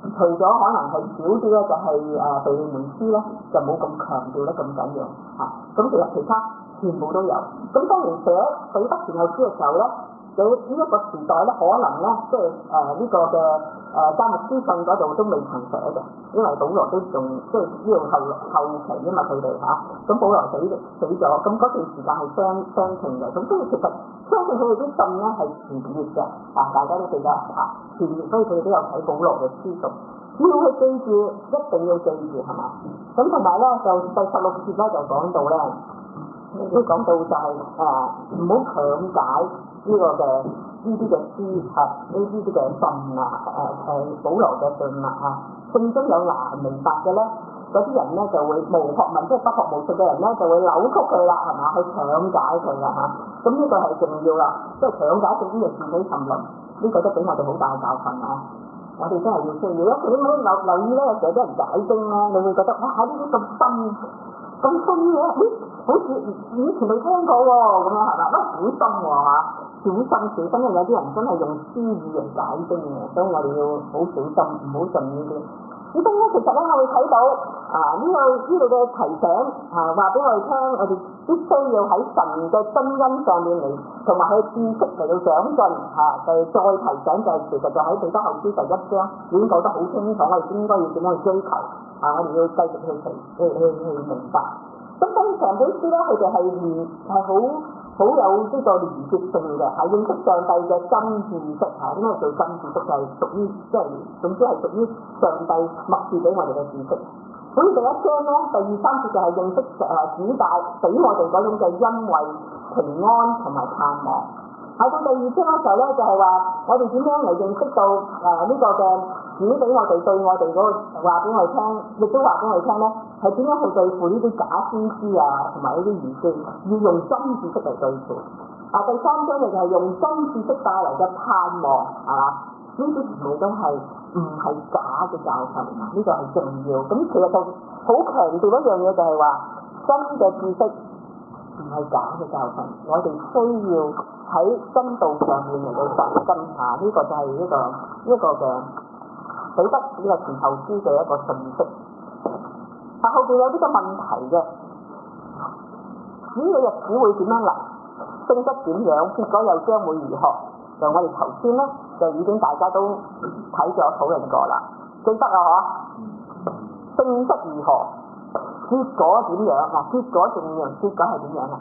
除咗可能係少啲咧，就係誒腓利門書咧，就冇咁強調得咁緊要嚇。咁其實其他全部都有。咁當然寫彼得前後書嘅時候咧，有呢一個時代咧，可能咧即係誒呢個嘅誒加密書信嗰度都未曾寫嘅，因為保羅都仲即係呢度後後期啊嘛佢哋嚇。咁保羅死死咗，咁嗰段時間係相相稱嘅。咁所以其實相信佢哋啲信咧係傳閱嘅，啊大家都記得嚇傳閱，所以佢哋都有睇保羅嘅書信。要去記住，一定要記住係嘛？咁同埋咧就第十六節咧就講到咧，都講到就係誒唔好強解呢個嘅呢啲嘅書啊，呢啲啲嘅信啊，誒誒保羅嘅信啊嚇，信中有難明白嘅咧，嗰啲人咧就會無學問，即係不學無術嘅人咧就會扭曲佢啦，係嘛？去強解佢啦嚇，咁呢個係重要啦，即係強解聖經嘅自己沉淪，呢個都俾我哋好大嘅教訓啊！我哋真係要需要，有時你冇留留意咧，有時有啲人解經咧，你會覺得哇呢啲咁深咁深嘅，咦好似以前未聽過喎，咁樣係嘛？都好深喎嚇，小心小心，因為有啲人真係用詩語嚟解經嘅，所以我哋要好小心，唔好信呢啲。咁所以咧，其實咧，我哋睇到啊呢個呢度嘅提醒啊，話俾我哋聽，我哋必須要喺神嘅真恩上面嚟，同埋佢知識嚟到長進嚇。就係再提醒就係其實就喺彼得後書第一章已經講得好清楚，我哋應該要點樣去追求啊！我哋要繼續去去去去明白。咁所以成本書咧，佢哋係連係好好有呢個連結性嘅，係認識上帝嘅真知識嚇。點解叫真知識？就係屬於即係總之係屬於上帝默示俾我哋嘅知識。咁第一章咧，第二三節就係認識誒主帶俾我哋嗰種嘅恩惠、平安同埋盼望。喺到第二章嘅時候咧，就係話我哋點樣嚟認識到誒呢個嘅主俾我哋對我哋嗰個話俾我哋聽，亦都話俾我哋聽咧，係點樣去對付呢啲假先知啊，同埋呢啲異端，要用真知識嚟對付。啊，第三章嘅就係用真知識帶嚟嘅盼望，係嘛？呢啲全部都係唔係假嘅教訓，呢、這個係重要。咁其實就好強調一樣嘢，就係話真嘅知識唔係假嘅教訓，我哋需要喺真道上面嚟到扎根下，呢、這個就係一個一個嘅彼得呢個前後書嘅一個信息。但後邊有呢個問題嘅，主嘅日子會點樣嚟？性質點樣？結果又將會如何？就我哋頭先咧，就已經大家都睇咗討論過啦，記得啊嗬？性質如何？結果點樣？嗱，結果點樣？結果係點樣啊？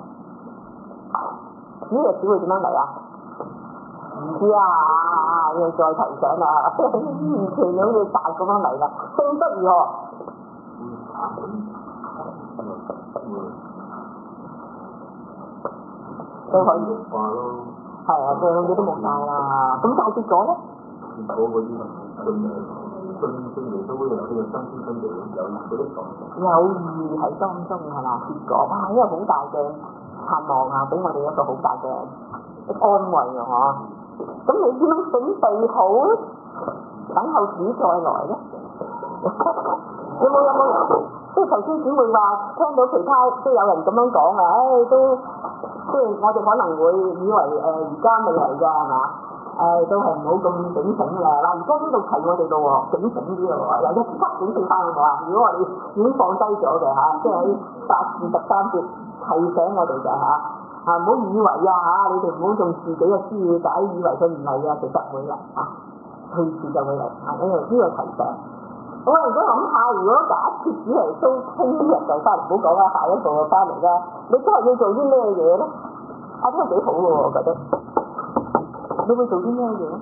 呢個只會點樣嚟啊？唔知啊，要再提醒啦，完全好似大咁樣嚟啦。性質如何？都可以。係啊，佢兩嘢都冇晒啦。咁但係結果咧？ 結果嗰啲信信信耶穌嗰啲人，佢嘅真知真理有嗰啲講。 有意喺當中係嘛？結果哇，呢個好大嘅盼望啊，俾我哋一個好大嘅安慰啊！嗬。咁你點樣準備好咧？等候主再來咧？有冇有冇？即係頭先姊妹話聽到其他即係有人咁樣講啊，唉、哎、都。即係我哋可能會以為誒而家未嚟㗎係嘛？誒、呃、都係唔好咁警醒㗎。嗱，而家呢度提我哋咯喎，警醒啲咯喎，又一級警醒翻我啊！如果我哋已經放低咗嘅嚇，即係喺八二十三節提醒我哋嘅嚇嚇，唔好以為啊嚇，你哋唔好用自己嘅私語解，以為佢唔嚟啊，其實會嚟啊，隨時就會嚟啊！呢個呢個提醒。我如果諗下，如果假設主耶穌聽日就翻嚟，唔好講啦，下一步就翻嚟啦，你今日要做啲咩嘢咧？啊，都係幾好嘅喎，我覺得。你會做啲咩嘢咧？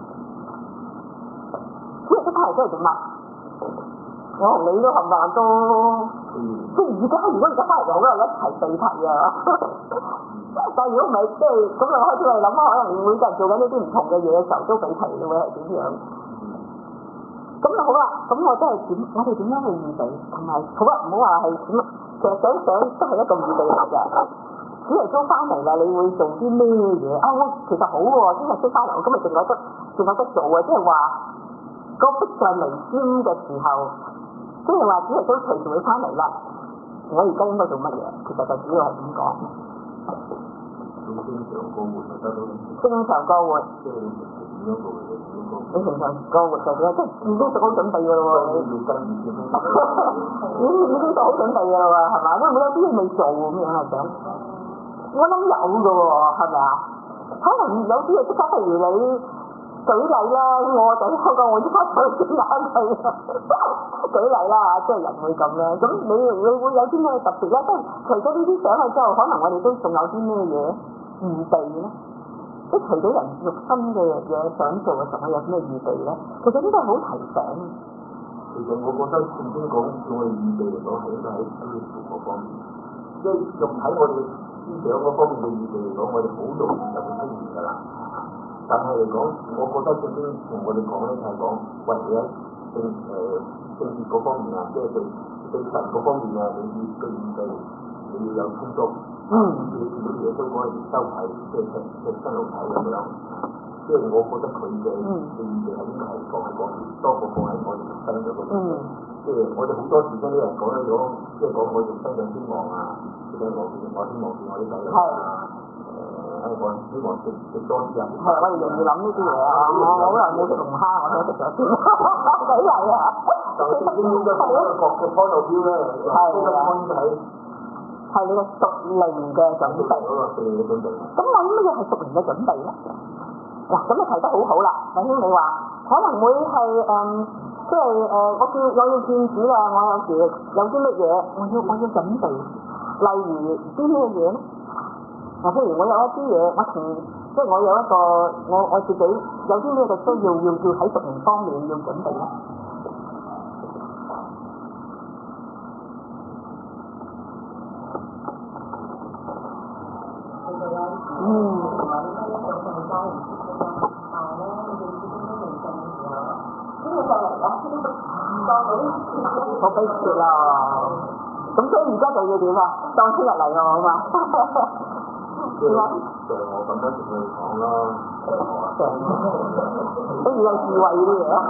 主耶穌翻嚟都係做乜？我同你都冚唪唥都，嗯、即係而家如果而家翻嚟就好啦，一齊對題啊！但係如果唔係，即係咁就開始嚟諗，可能每個人做緊呢啲唔同嘅嘢嘅時候，都俾題嘅會係點樣？咁就好啦，咁我真係點？我哋點樣去預備？同埋好啦，唔好話係點？其實想想都係一個預備嚟嘅。主耶穌翻嚟啦，你會做啲咩嘢？啊，我其實好喎，主耶穌翻嚟，我今日仲有得仲有得做啊！即係話個迫在眉睫嘅時候，即係話主耶穌隨時會翻嚟啦。我而家應該做乜嘢？其實就主要係點講？正常過活。 即係樣做嘅，點樣做。 你平常個活就點啊？即係已經做好準備㗎咯喎，你要跟住先。 已經已經做好準備㗎啦喎，係嘛？會唔會有啲嘢未做咁樣啊？想我諗有㗎喎，係咪啊？可能有啲嘢即刻，譬如你舉例啦，我就香港我即刻想先啱佢。舉例啦嚇，即係人會咁咧。咁你你會有啲咩特別咧？即係除咗呢啲想去之後，可能我哋都仲有啲咩嘢預備咧？即係除咗人肉身嘅嘢想做嘅時候，我有咩預備咧？其實呢個係好提醒。 其實我覺得聖經講叫我哋預備嚟講係應該喺基督嗰方面，即係用喺我哋思想嗰方面嘅預備嚟講，我哋好容易就會出現㗎啦。但係嚟講，我覺得聖經同我哋講咧就係講，喂你喺政誒政治嗰方面啊，即係對對神嗰方面啊，你要嘅預備你要有充足。嗯。你見到耶穌嗰陣時收睇，即係即係新路睇咁樣。即係我覺得佢嘅嘅預備係應該係放喺嗰邊，多過放喺我哋人生嗰度。嗯。即係我哋好多時聽啲人講咧，講即係講我哋生長希望啊，即係我我希望見我啲仔女啊。誒，我希望食食多啲啊。係， 我哋容易諗呢啲嘢啊！我好耐冇食龍蝦，我想食咗先。幾嚟啊？ 就係應該從一個角嘅 point of view 咧，係啊， 係你個屬靈嘅準備。 屬靈嘅準備。 咁我諗乜嘢係屬靈嘅準備咧？嗱，咁你提得好好啦，弟兄你話可能會係誒、嗯，即係誒、呃，我叫我要見主啦，我有時有啲乜嘢，我要我要準備，例如啲咩嘢咧？嗱，譬如我有一啲嘢，我同即係我有一個我我自己有啲咩嘅需要，要要喺屬靈方面要準備咧。嗯。好悲切啦！咁所以而家就要點啊？當聽日嚟咯，好嘛？點啊？ 就我咁樣同佢講啦， 都要有智慧啲嘢。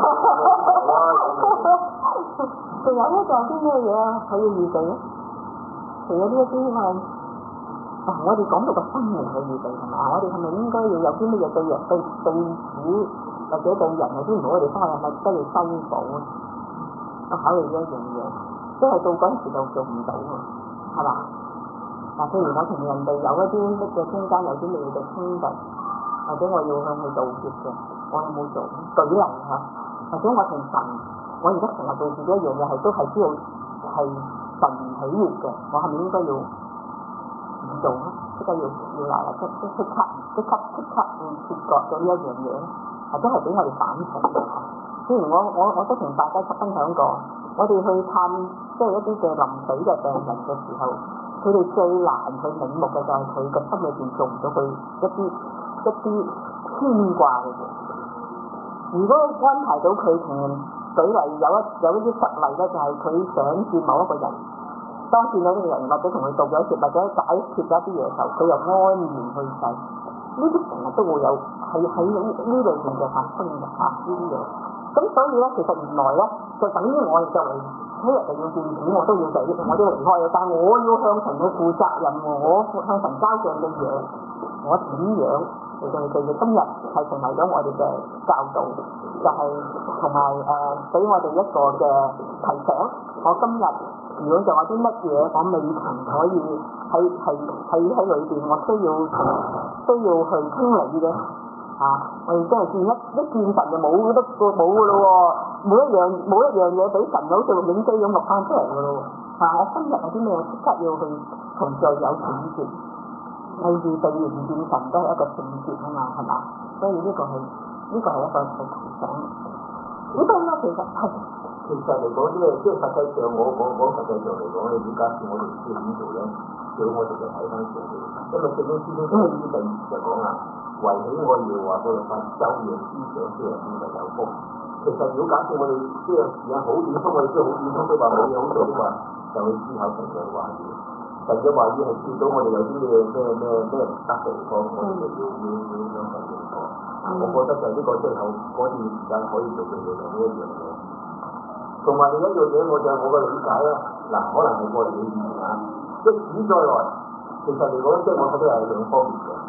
仲有咧，仲有啲咩嘢啊？可以預備咧？除咗呢一啲係嗱，我哋講到個心靈嘅預備係嘛？我哋係咪應該要有啲乜嘢對人對對主或者對人有啲唔好嘅地方，係咪都要修補啊？我考慮咗一樣嘢，即係到嗰陣時就做唔到喎，係嘛？嗱，譬如我同人哋有一啲乜嘅中間有啲乜嘢嘅衝突，或者我要向佢道歉嘅，我有冇做？舉例嚇，或者我同神，我而家成日做自己一樣嘢，係都係知道係神唔喜悅嘅，我係咪應該要唔做咧？即刻要要嗱嗱即即即刻即刻即刻要切割咗呢一樣嘢咧，或者係俾我哋反省嘅。譬如我我我都同大家分享過，我哋去探即係一啲嘅臨死嘅病人嘅時候，佢哋最難去領悟嘅就係佢個心裏邊做唔到佢一啲一啲牽掛嘅嘢。如果安排到佢同人舉例有一有一啲實例咧，就係佢想見某一個人，當見到呢個人或者同佢道咗歉或者解決咗一啲嘢嘅時候，佢又安然去世。呢啲成日都會有係喺呢呢類型嘅發生嘅嚇呢啲嘢。咁所以咧，其實原來咧，就等於我作為聽日就要見主，我都要死，我都要離開嘅。但係我要向神去負責任，我向神交賬嘅嘢，我點樣嚟到去做嘅？今日係成為咗我哋嘅教導，就係同埋誒俾我哋一個嘅提醒。我今日如果仲有啲乜嘢我未曾可以喺係喺喺裏邊，我需要需要去清理嘅。啊！我哋真係見一一見神就冇得個冇噶咯喎，每一樣冇一樣嘢俾神好似錄影機咁錄翻出嚟噶咯喎。啊！我今日有啲咩即刻要去同罪有斷絕，例如對唔見神都係一個聖潔啊嘛，係嘛？所以呢個係呢、這個係一個提醒。呢個咧其實係其實嚟講即係即係實際上我我講實際上嚟講，你點解我哋唔知點做咧？叫我哋就睇翻聖經，因為聖經書中第二就講啊。為起我要話嗰律法，晝夜思想，啲人先就有福。其實如果假設我哋即係時間好短，我哋即係好短，都話冇嘢好做的話，就去思考神嘅話語。神嘅話語係見到我哋有啲咩咩咩咩唔得嘅地方，我哋就要要要向神認錯。我覺得就係呢個最後嗰段時間可以做嘅嘢就呢一樣嘢。同埋另一樣嘢，我就我嘅理解啦。嗱，可能係個人嘅意見啊。即使再來，其實嚟講，即係我睇到係兩方面嘅。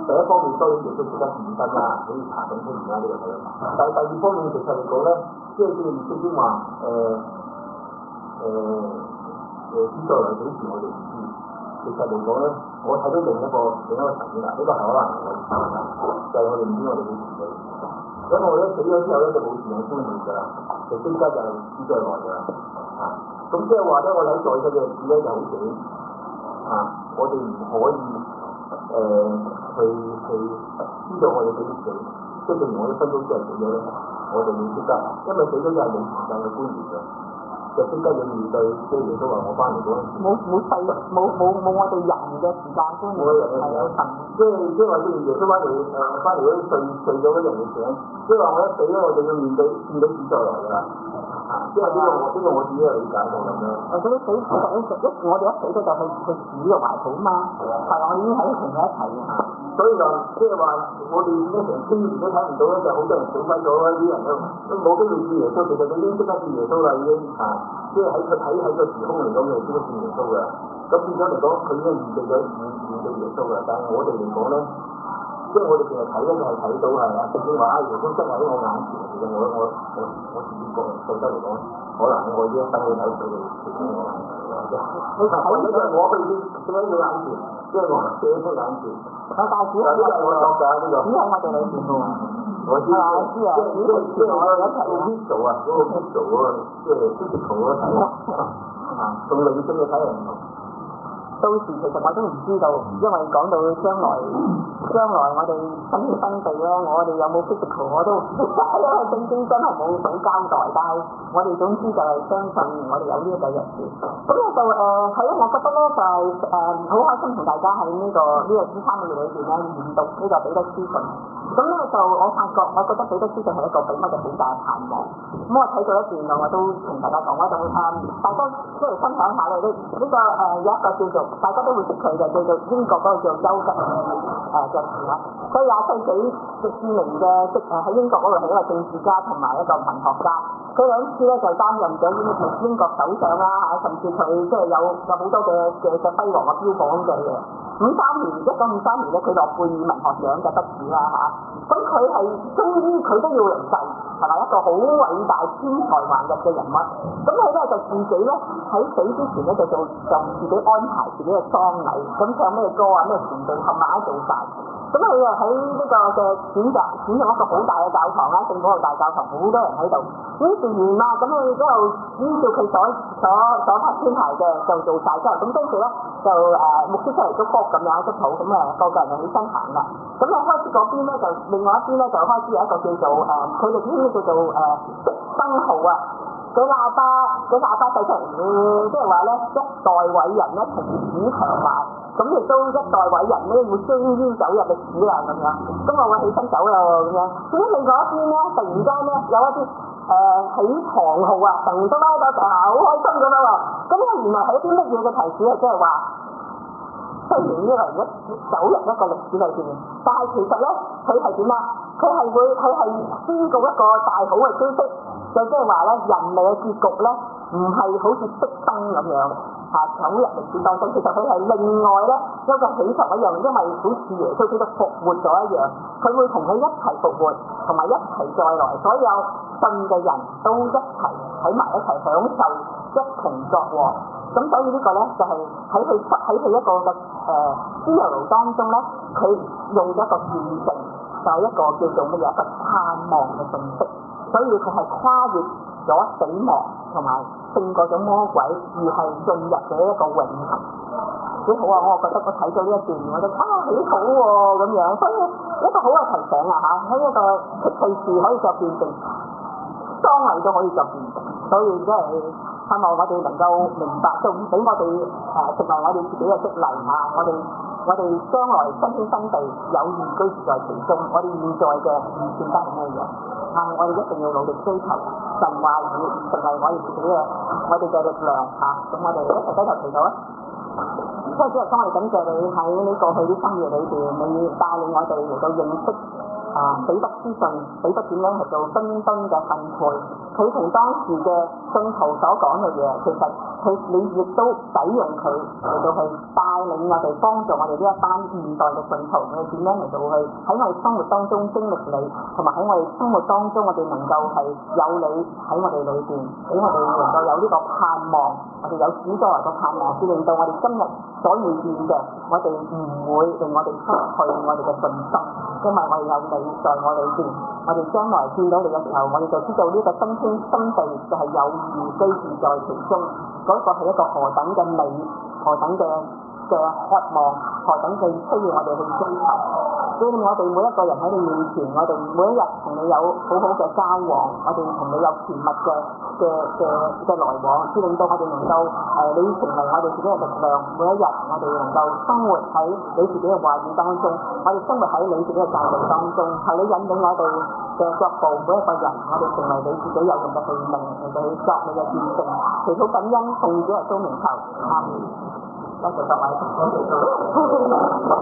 第一方面當然亦都值得認真啦，好似查緊出而家呢個睇法。但係第二方面其實嚟講咧，即係正如聖經話誒誒誒主再來幾時我哋唔知。其實嚟講咧，我睇到另一個另一個層面啦，呢、這個係可能我哋就係、是、我哋唔知我哋幾時死。因為我一死咗之後咧就冇自由觀念㗎啦，就即刻就主再來㗎啦。啊，咁即係話咧，我哋喺在世嘅日子咧就好短。啊，我哋唔可以誒、呃、去去知道我哋幾時死，即係正如我哋分到之後死咗咧，我哋要即刻，因為死咗就係冇時間嘅觀念嘅。就即刻要面對，即係耶穌話我翻嚟嗰陣時，冇冇世冇冇冇我哋人嘅時間觀念，係有神，即係即係話即係耶穌翻嚟誒翻嚟嗰啲睡睡咗嗰人嘅時候，即係話我一死咧我就要面對見到主再來㗎啦，啊，即係呢個我呢個我自己嘅理解就咁樣。誒，嗰啲死其實一一我哋一死咗就去去主嘅懷抱嘛，係啊，我已經喺同佢一齊嘅。所以就即係話我哋咧成千年都睇唔到咧，就好多人死鬼咗啦，啲人都都冇機會見耶穌，其實佢已經識得見耶穌啦，已經啊。即係喺佢睇喺個時空嚟講，佢知道見耶穌㗎。咁變咗嚟講，佢已經面對咗面面對耶穌㗎。但係我哋嚟講咧，即係我哋淨係睇咧，就係睇到係啊，聖經話啊，耶穌真係喺我眼前。其實我我我我自己覺覺得嚟講，可能我已經等佢睇到佢喺我眼前啦。你睇呢個我去先喺佢眼前，即係我寫出眼前。啊，但係只係我作㗎呢個。只係我哋裏邊喎。我知啊，我知啊，即係即係我哋一齊去 visual 啊，嗰個 visual 嗰個即係 physical 嗰個睇啊，同理性嘅睇係唔同。到時其實我都唔知道，因為講到將來，將來我哋新天新地咧，我哋有冇 physical 我都唔知，因為聖經真係冇想交代，但係我哋總之就係相信我哋有呢一個日子。咁咧就誒係咯，我覺得咧就係誒好開心同大家喺呢、這個呢、這個三個月裏邊咧研讀呢個彼得書信。咁咧就我發覺，我覺得彼得書信係一個俾我哋好大嘅盼望。咁我睇到一段啊，我都同大家講，我就誒大家即係分享下咧呢呢個誒、呃、有一個叫做大家都會識佢嘅，叫做英國嗰個叫丘吉爾誒嘅人啦。佢廿世紀嘅著名嘅即誒喺英國嗰度係一個政治家同埋一個文學家。佢兩次咧就擔任咗英英國首相啦嚇，甚至佢即係有有好多嘅嘅嘅輝煌嘅標榜嘅嘢。五三年一九五三年咧，佢諾貝爾文學獎嘅得主啦嚇。咁佢係終於佢都要離世，係咪一個好偉大天才橫溢嘅人物？咁佢咧就自己咧喺死之前咧就做就自己安排自己嘅喪禮，咁唱咩歌啊咩傳道冚唪唥做晒。咁佢又喺呢個嘅選擇選用一個好大嘅教堂啦，聖保羅大教堂，好多人喺度。於是完啦，咁佢之後依照佢所所所拍編排嘅就做晒之後，咁跟住咧就誒、呃、牧師出嚟祝福咁樣祝禱，咁誒個個人就起身行啦。咁啊開始嗰邊咧就另外一邊咧就開始有一個叫做誒，佢哋呢啲叫做誒燈號啊，佢喇叭佢喇叭製出嚟，即係話咧一代偉人咧從此長埋。咁亦都一代偉人咧會終於走入歷史啦咁樣，咁我會起身走啦咁樣。至於另外一邊咧，突然間咧有一啲誒、呃、起堂號啊，突然間拉到就好開心咁樣喎。咁咧原來係一啲乜嘢嘅提示啊？即係話雖然呢個人一走入一個歷史裏邊，但係其實咧佢係點啊？佢係會佢係宣告一個大好嘅消息，就即係話咧人類嘅結局咧唔係好似熄燈咁樣。啊！走入歷史當中，其實佢係另外咧一個起頭一樣，因為好似耶穌基督復活咗一樣，佢會同佢一齊復活，同埋一齊再來，所有信嘅人都一齊喺埋一齊享受，一同作王。咁所以呢個咧就係喺佢喺佢一個嘅誒思路當中咧，佢用咗一個見證，就係、是、一個叫做乜嘢一個盼望嘅信息，所以佢係跨越咗死亡同埋勝過咗魔鬼，而係進入咗一個永恆。幾好啊！我覺得我睇咗呢一段，我覺得啊幾好喎咁樣，所以一個好嘅提醒啊嚇，喺一個隨時可以作見證，當嚟都可以作見證，所以即係希望我哋能夠明白，就俾我哋誒成為我哋自己嘅激勵嚇，我哋我哋將來新天新地有義居住在其中，我哋現在嘅唔算得係咩嘢？啊！我哋一定要努力追求神話語，成為我哋自己嘅我哋嘅力量嚇。咁、啊、我哋一齊低頭祈禱啊！即係主啊，當我哋感謝你喺呢過去啲生活裏邊，你帶領我哋嚟到認識啊彼得書信，彼得點樣去做敦敦嘅訓誨，佢同當時嘅信徒所講嘅嘢，其實佢你亦都使用佢嚟到去帶領我哋，幫助我哋呢一班現代嘅信徒，我哋點樣嚟到去喺我哋生活當中經歷你，同埋喺我哋生活當中我哋能夠係有你喺我哋裏邊，俾我哋能夠有呢個盼望，我哋有主作為個盼望，先令到我哋今日所遇見嘅，我哋唔會令我哋失去我哋嘅信心，因為我哋有你在我裏邊，我哋將來見到你嘅時候，我哋就知道呢個新天新地就係有義居住在其中，嗰、那個係一個何等嘅美，何等嘅嘅渴望，何等嘅需要我哋去追求。所以我哋每一個人喺你面前，我哋每一日同你有好好嘅交往，我哋同你有甜蜜嘅嘅嘅嘅來往，至令到我哋能夠誒、呃、你成為我哋自己嘅力量。每一日我哋能夠生活喺你自己嘅話語當中，我哋生活喺你自己嘅教導當中，求你引領我哋嘅腳步，每一個人我哋成為你自己有用嘅器皿，嚟到去作你嘅見證。祈禱感恩，奉主耶穌名求，阿門。多謝各位。